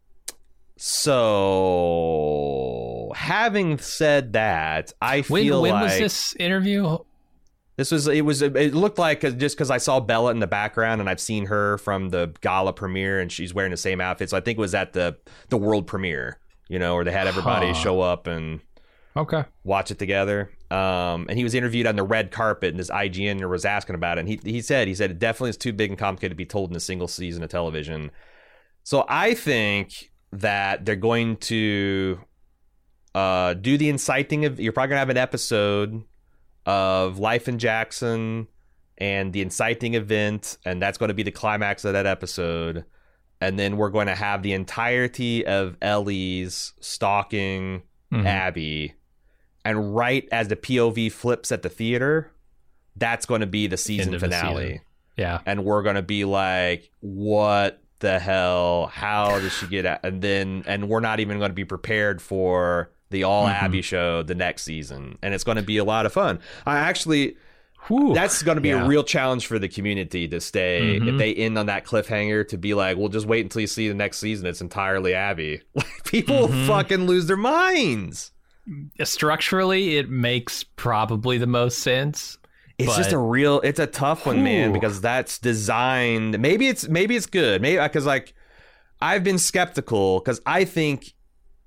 So, having said that, I feel when was this interview? It looked like, just because I saw Bella in the background and I've seen her from the gala premiere and she's wearing the same outfit. So I think it was at the world premiere, where they had everybody show up and watch it together. And he was interviewed on the red carpet, and this IGN was asking about it. And he said it definitely is too big and complicated to be told in a single season of television. So I think that they're going to do the inciting of, you're probably going to have an episode of Life in Jackson and the inciting event, and that's going to be the climax of that episode. And then we're going to have the entirety of Ellie's stalking Abby, and right as the POV flips at the theater, that's going to be the season finale. Yeah. And we're going to be like, what the hell? How does she get out? And we're not even going to be prepared for the all Abby show the next season, and it's going to be a lot of fun. That's going to be a real challenge for the community to stay if they end on that cliffhanger, to be like, well, just wait until you see the next season, it's entirely Abby. People fucking lose their minds. Structurally, it makes probably the most sense. It's just it's a tough one, man, because that's designed. Maybe it's good. Maybe because I've been skeptical, because I think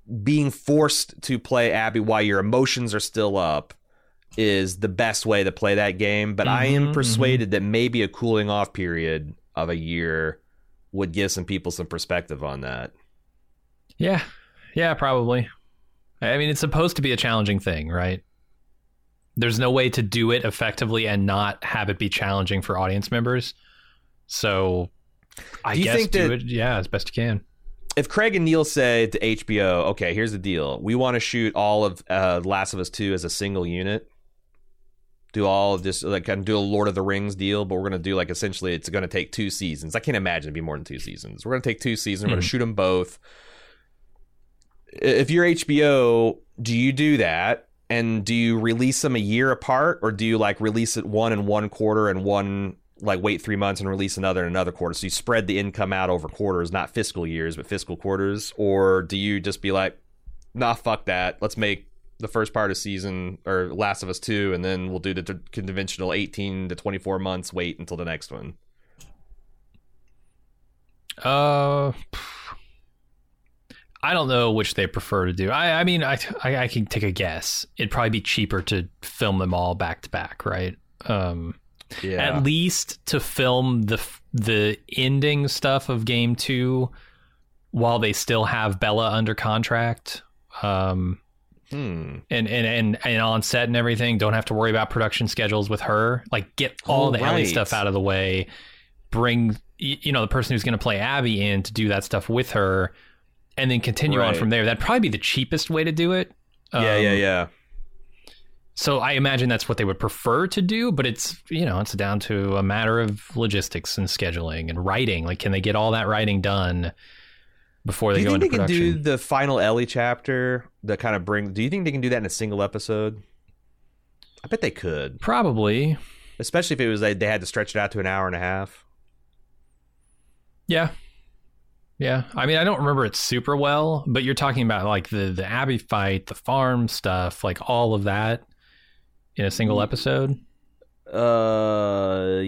being forced to play Abby while your emotions are still up is the best way to play that game. But I am persuaded that maybe a cooling off period of a year would give some people some perspective on that. Yeah, probably. I mean, it's supposed to be a challenging thing, right? There's no way to do it effectively and not have it be challenging for audience members. So I guess do it, as best you can. If Craig and Neil said to HBO, okay, here's the deal. We want to shoot all of Last of Us 2 as a single unit. Do all just like kind of do a Lord of the Rings deal, but we're going to do like essentially it's going to take 2 seasons. I can't imagine it'd be more than 2 seasons. We're going to take 2 seasons. We're going to shoot them both. If you're HBO, do you do that? And do you release them a year apart, or do you like release it one in one quarter and one like wait 3 months and release another in another quarter? So you spread the income out over quarters, not fiscal years, but fiscal quarters. Or do you just be like, nah, fuck that. Let's make the first part of season or Last of Us 2, and then we'll do the conventional 18 to 24 months wait until the next one. I don't know which they prefer to do. I mean, I can take a guess. It'd probably be cheaper to film them all back to back, right? At least to film the ending stuff of Game 2 while they still have Bella under contract. And on set and everything. Don't have to worry about production schedules with her. Like, get all the Ellie stuff out of the way. Bring the person who's going to play Abby in to do that stuff with her, and then continue on from there. That'd probably be the cheapest way to do it. Yeah. So I imagine that's what they would prefer to do, but it's down to a matter of logistics and scheduling and writing. Like, can they get all that writing done before they go into production? Do you think they can do the final Ellie chapter that kind of do you think they can do that in a single episode? I bet they could. Probably. Especially if it was they had to stretch it out to an hour and a half. Yeah. I mean, I don't remember it super well, but you're talking about like the Abby fight, the farm stuff, like all of that in a single episode. Yeah.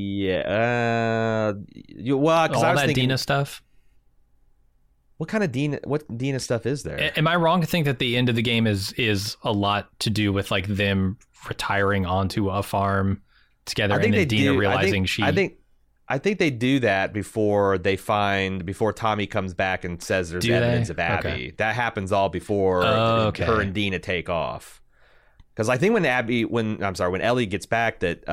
Well, because I was thinking Dina stuff. What kind of Dina stuff is there? Am I wrong to think that the end of the game is a lot to do with like them retiring onto a farm together, and then Dina realizing I think they do that before Tommy comes back and says there's evidence of Abby. Okay. That happens all before her and Dina take off. Because I think when Ellie gets back that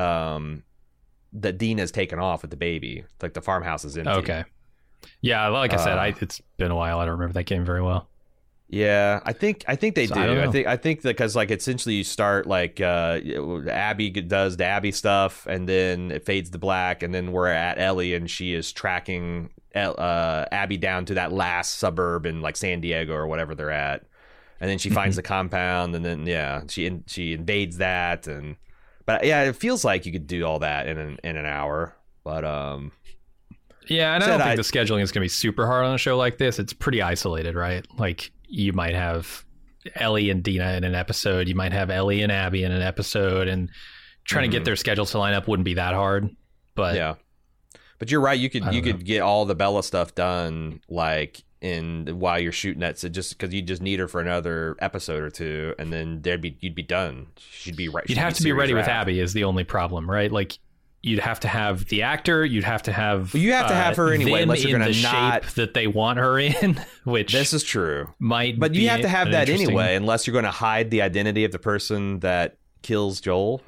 Dina's taken off with the baby, like the farmhouse is empty. Okay. Yeah, like I said, it's been a while. I don't remember that game very well. Yeah, I think they do. I think because like essentially you start like Abby does the Abby stuff, and then it fades to black, and then we're at Ellie, and she is tracking Abby down to that last suburb in like San Diego or whatever they're at, and then she finds the compound, and then she invades that, but it feels like you could do all that in an hour, but yeah, and I don't think the scheduling is going to be super hard on a show like this. It's pretty isolated, right? Like, you might have Ellie and Dina in an episode. You might have Ellie and Abby in an episode, and trying to get their schedules to line up wouldn't be that hard. But yeah, but you're right. You could get all the Bella stuff done like while you're shooting that. So just because you just need her for another episode or two, and then you'd be done. She'd be right. You'd have to be ready with Abby is the only problem, right? Like, you'd have to have the actor. You'd have to have. Well, you have to have her anyway, unless you're going to shape that they want her in. Which this is true. But you have to have that anyway, unless you're going to hide the identity of the person that kills Joel.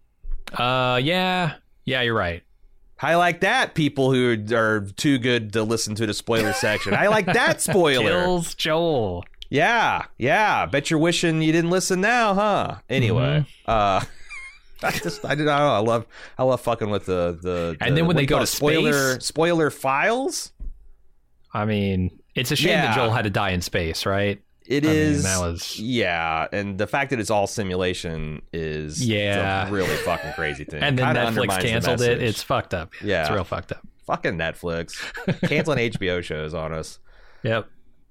Yeah, you're right. I like that. People who are too good to listen to the spoiler section. I like that spoiler. Kills Joel. Yeah. Bet you're wishing you didn't listen now, huh? Anyway, I don't know. I love fucking with the and then when they go to spoiler files. I mean, it's a shame that Joel had to die in space, right? It is. That was and the fact that it's all simulation is a really fucking crazy thing. And then Netflix canceled it. It's fucked up. Yeah, it's real fucked up. Fucking Netflix canceling HBO shows on us. Yep.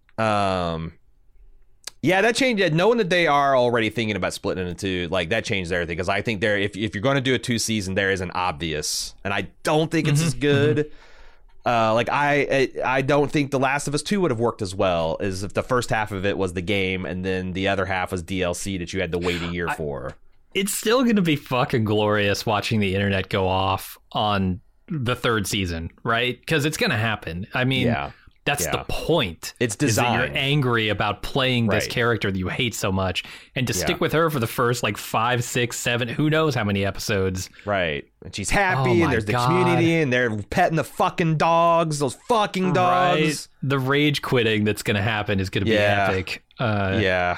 Yeah, that changed. Knowing that they are already thinking about splitting it into two, like that changed everything. Because I think if you're going to do a 2 season, there is an obvious, and I don't think it's as good. Like I don't think The Last of Us 2 would have worked as well as if the first half of it was the game and then the other half was DLC that you had to wait a year for. It's still going to be fucking glorious watching the internet go off on the third season, right? Because it's going to happen. I mean, that's the point. It's designed. You're angry about playing this character that you hate so much, and to stick with her for the first like 5, 6, 7, who knows how many episodes. Right. And she's happy, and there's the community, and they're petting the fucking dogs, those fucking dogs. Right. The rage quitting that's going to happen is going to be epic. Yeah.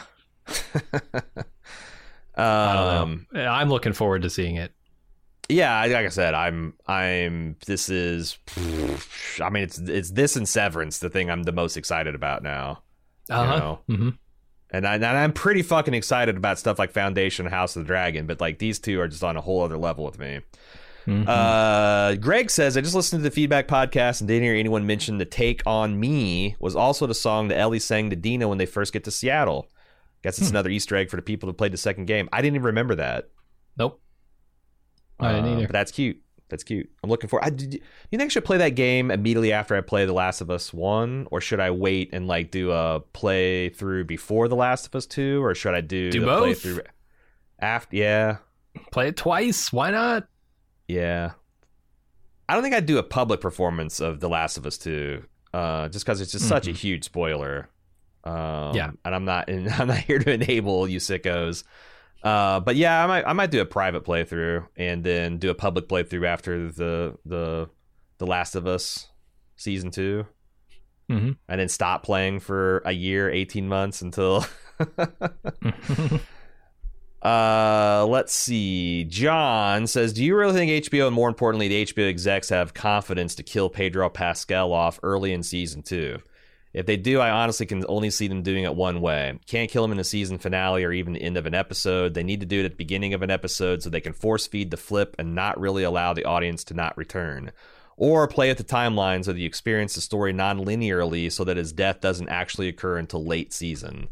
I don't know. I'm looking forward to seeing it. Yeah, like I said, this is, I mean, it's this and Severance, the thing I'm the most excited about now. You know? Mm-hmm. And I'm pretty fucking excited about stuff like Foundation and House of the Dragon, but like these two are just on a whole other level with me. Mm-hmm. Greg says, I just listened to the Feedback podcast and didn't hear anyone mention the Take On Me was also the song that Ellie sang to Dina when they first get to Seattle. Guess it's another Easter egg for the people who played the second game. I didn't even remember that. Nope. I didn't either. But that's cute. That's cute. I'm looking for. Do you think I should play that game immediately after I play The Last of Us 1, or should I wait and like do a playthrough before The Last of Us 2, or should I do the both? Playthrough after? Yeah, play it twice. Why not? Yeah, I don't think I'd do a public performance of The Last of Us 2, just because it's just such a huge spoiler. And I'm not here to enable you sickos. But yeah, I might do a private playthrough and then do a public playthrough after the Last of Us season 2, and then stop playing for a year, 18 months until. Let's see. John says, "Do you really think HBO and more importantly the HBO execs have confidence to kill Pedro Pascal off early in season 2? If they do, I honestly can only see them doing it one way. Can't kill him in the season finale or even the end of an episode. They need to do it at the beginning of an episode so they can force feed the flip and not really allow the audience to not return. Or play at the timeline so that you experience the story non-linearly so that his death doesn't actually occur until late season."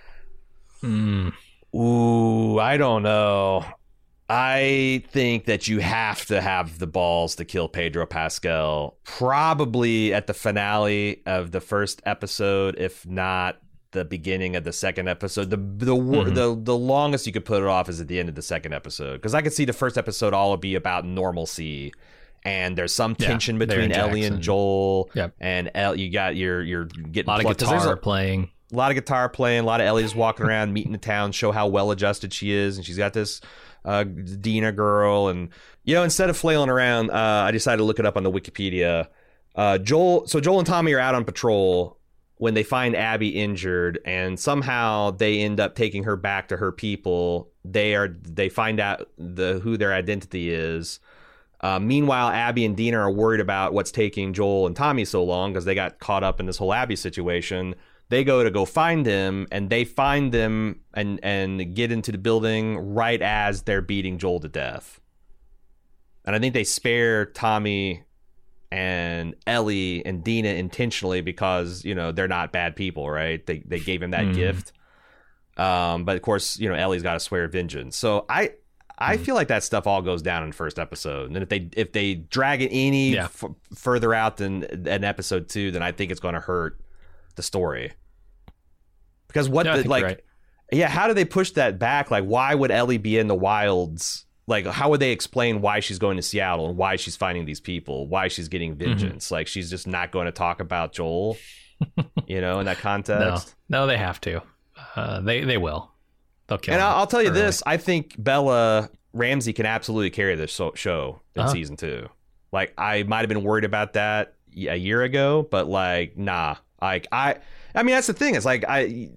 Ooh, I don't know. I think that you have to have the balls to kill Pedro Pascal, probably at the finale of the first episode, if not the beginning of the second episode. The longest you could put it off is at the end of the second episode, because I could see the first episode all be about normalcy, and there's some tension between Ellie and Joel. Yep. And you got you're getting a lot of guitar playing. A lot of guitar playing, a lot of Ellie just walking around, meeting the town, show how well adjusted she is, and she's got this Dina girl, and instead of flailing around, I decided to look it up on the Wikipedia. Joel and Tommy are out on patrol when they find Abby injured, and somehow they end up taking her back to her people. They find out who their identity is. Meanwhile, Abby and Dina are worried about what's taking Joel and Tommy so long because they got caught up in this whole Abby situation. They go find him, and they find them and get into the building right as they're beating Joel to death. And I think they spare Tommy and Ellie and Dina intentionally because, they're not bad people, right? They gave him that gift. But of course, Ellie's got to swear vengeance. So I feel like that stuff all goes down in the first episode. And if they drag it any further out than an episode 2, then I think it's going to hurt the story. Because how do they push that back? Like, why would Ellie be in the wilds? Like, how would they explain why she's going to Seattle and why she's finding these people, why she's getting vengeance? Like, she's just not going to talk about Joel, in that context. No, they have to. They will. They'll kill him. And I'll tell you this: I think Bella Ramsey can absolutely carry this show in season 2. Like, I might have been worried about that a year ago, but like, nah. Like, I mean, that's the thing. It's like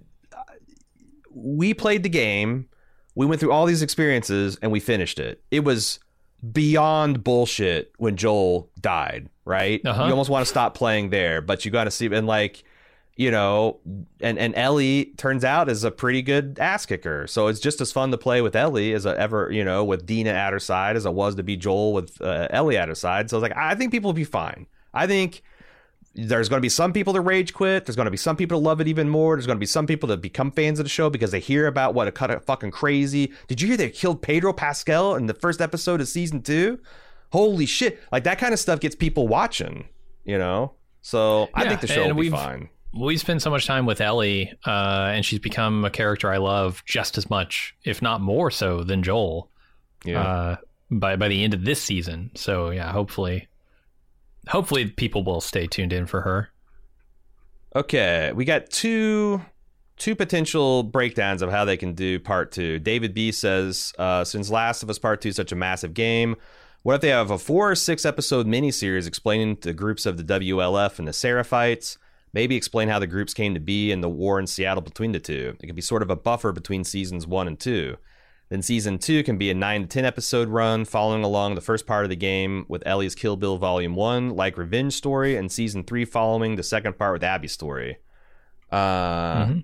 we played the game, we went through all these experiences, and we finished it. It was beyond bullshit when Joel died, right? You almost want to stop playing there, but you got to see, and like, and Ellie turns out is a pretty good ass kicker. So it's just as fun to play with Ellie as with Dina at her side as it was to be Joel with Ellie at her side. So I was like, I think people will be fine. I think there's going to be some people that rage quit. There's going to be some people that love it even more. There's going to be some people that become fans of the show because they hear about what a cut of fucking crazy. Did you hear they killed Pedro Pascal in the first episode of season 2? Holy shit. Like, that kind of stuff gets people watching. you know? So I think the show will be fine. We spend so much time with Ellie, and she's become a character I love just as much, if not more so, than Joel. Yeah. By the end of this season. So yeah, hopefully people will stay tuned in for her. Okay, we got two potential breakdowns of how they can do part 2. David B says, since Last of Us Part 2 is such a massive game, what if they have a 4 or 6 episode miniseries explaining the groups of the WLF and the Seraphites? Maybe explain how the groups came to be and the war in Seattle between the two. It could be sort of a buffer between seasons 1 and 2. Then season 2 can be a 9 to 10 episode run following along the first part of the game with Ellie's Kill Bill Volume 1, like Revenge story, and season 3 following the second part with Abby's story. Yeah.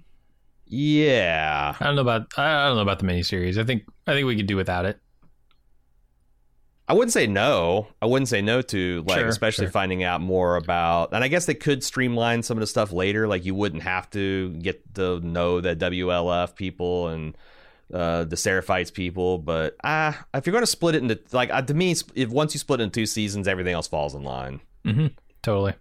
I don't know about the miniseries. I think we could do without it. I wouldn't say no. To especially finding out more about, and I guess they could streamline some of the stuff later. Like you wouldn't have to get to know the WLF people and the Seraphites people, but if you're going to split it into to me, if once you split it into 2 seasons, everything else falls in line. Totally.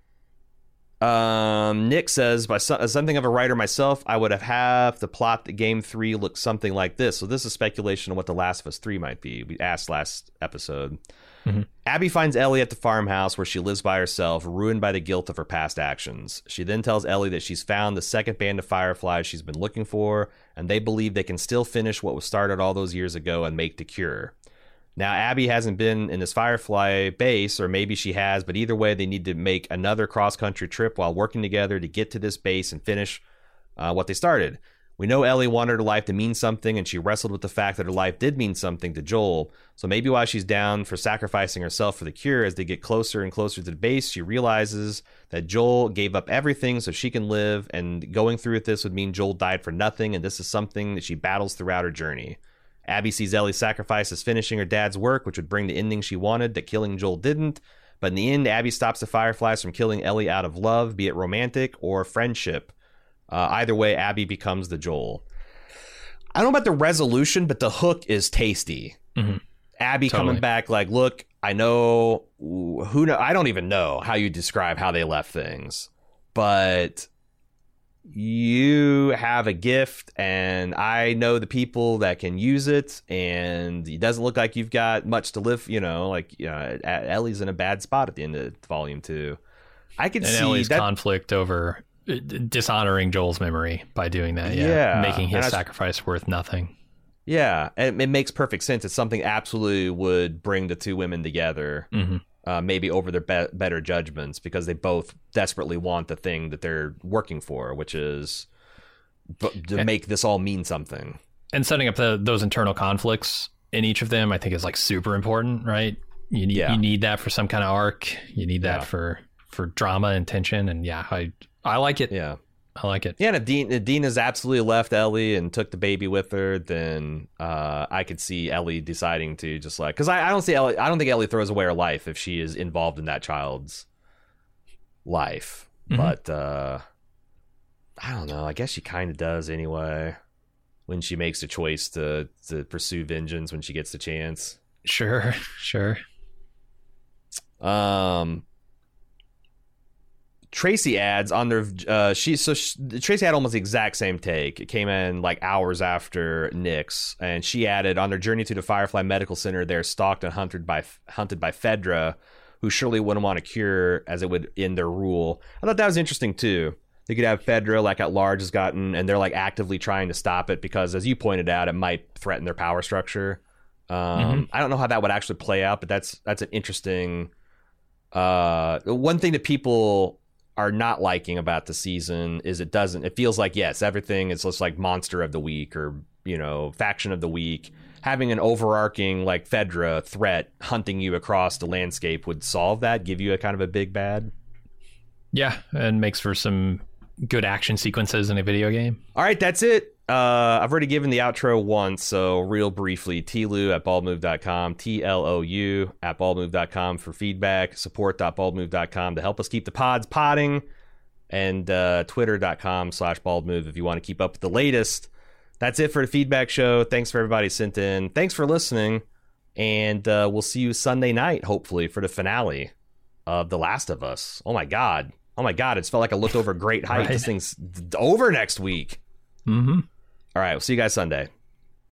Nick says, as something of a writer myself, I would have the plot that Game 3 looks something like this. So this is speculation on what The Last of Us 3 might be. We asked last episode. Abby finds Ellie at the farmhouse where she lives by herself, ruined by the guilt of her past actions. She then tells Ellie that she's found the second band of Fireflies she's been looking for, and they believe they can still finish what was started all those years ago and make the cure. Now, Abby hasn't been in this Firefly base, or maybe she has, but either way, they need to make another cross-country trip while working together to get to this base and finish what they started. We know Ellie wanted her life to mean something, and she wrestled with the fact that her life did mean something to Joel. So maybe while she's down for sacrificing herself for the cure, as they get closer and closer to the base, she realizes that Joel gave up everything so she can live, and going through with this would mean Joel died for nothing, and this is something that she battles throughout her journey. Abby sees Ellie's sacrifice as finishing her dad's work, which would bring the ending she wanted, that killing Joel didn't. But in the end, Abby stops the Fireflies from killing Ellie out of love, be it romantic or friendship. Either way, Abby becomes the Joel. I don't know about the resolution, but the hook is tasty. Abby coming back like, look, I know I don't even know how you describe how they left things, but you have a gift and I know the people that can use it, and it doesn't look like you've got much to live, Ellie's in a bad spot at the end of volume 2. I could see Ellie's conflict over dishonoring Joel's memory by doing that, making his sacrifice worth nothing. Yeah, and it makes perfect sense. It's something absolutely would bring the 2 women together, maybe over their better judgments, because they both desperately want the thing that they're working for, which is to make this all mean something. And setting up those internal conflicts in each of them, I think, is super important, right? You need that for some kind of arc. You need that for drama and tension, and I like it. Yeah. I like it. Yeah, and if Dina's absolutely left Ellie and took the baby with her, then I could see Ellie deciding to just because I don't think Ellie throws away her life if she is involved in that child's life. But I don't know. I guess she kind of does anyway when she makes the choice to pursue vengeance when she gets the chance. Sure. Tracy adds on their Tracy had almost the exact same take. It came in hours after Nick's, and she added, on their journey to the Firefly Medical Center, they're stalked and hunted by Fedra, who surely wouldn't want a cure as it would end their rule. I thought that was interesting too. They could have Fedra at large has gotten, and they're actively trying to stop it because, as you pointed out, it might threaten their power structure. I don't know how that would actually play out, but that's an interesting one thing that people are not liking about the season is it feels like, yes, everything is just monster of the week or faction of the week. Having an overarching Fedra threat hunting you across the landscape would solve that, give you a kind of a big bad. Yeah, and makes for some good action sequences in a video game. All right, that's it. I've already given the outro once, so real briefly, tlu@baldmove.com, TLOU@baldmove.com for feedback, support.baldmove.com to help us keep the pods potting, and twitter.com/baldmove if you want to keep up with the latest. That's it for the feedback show. Thanks for everybody sent in. Thanks for listening, and we'll see you Sunday night, hopefully, for the finale of The Last of Us. Oh my God. It's felt like I looked over great height. Right. This thing's over next week. Mm-hmm. All right. We'll see you guys Sunday.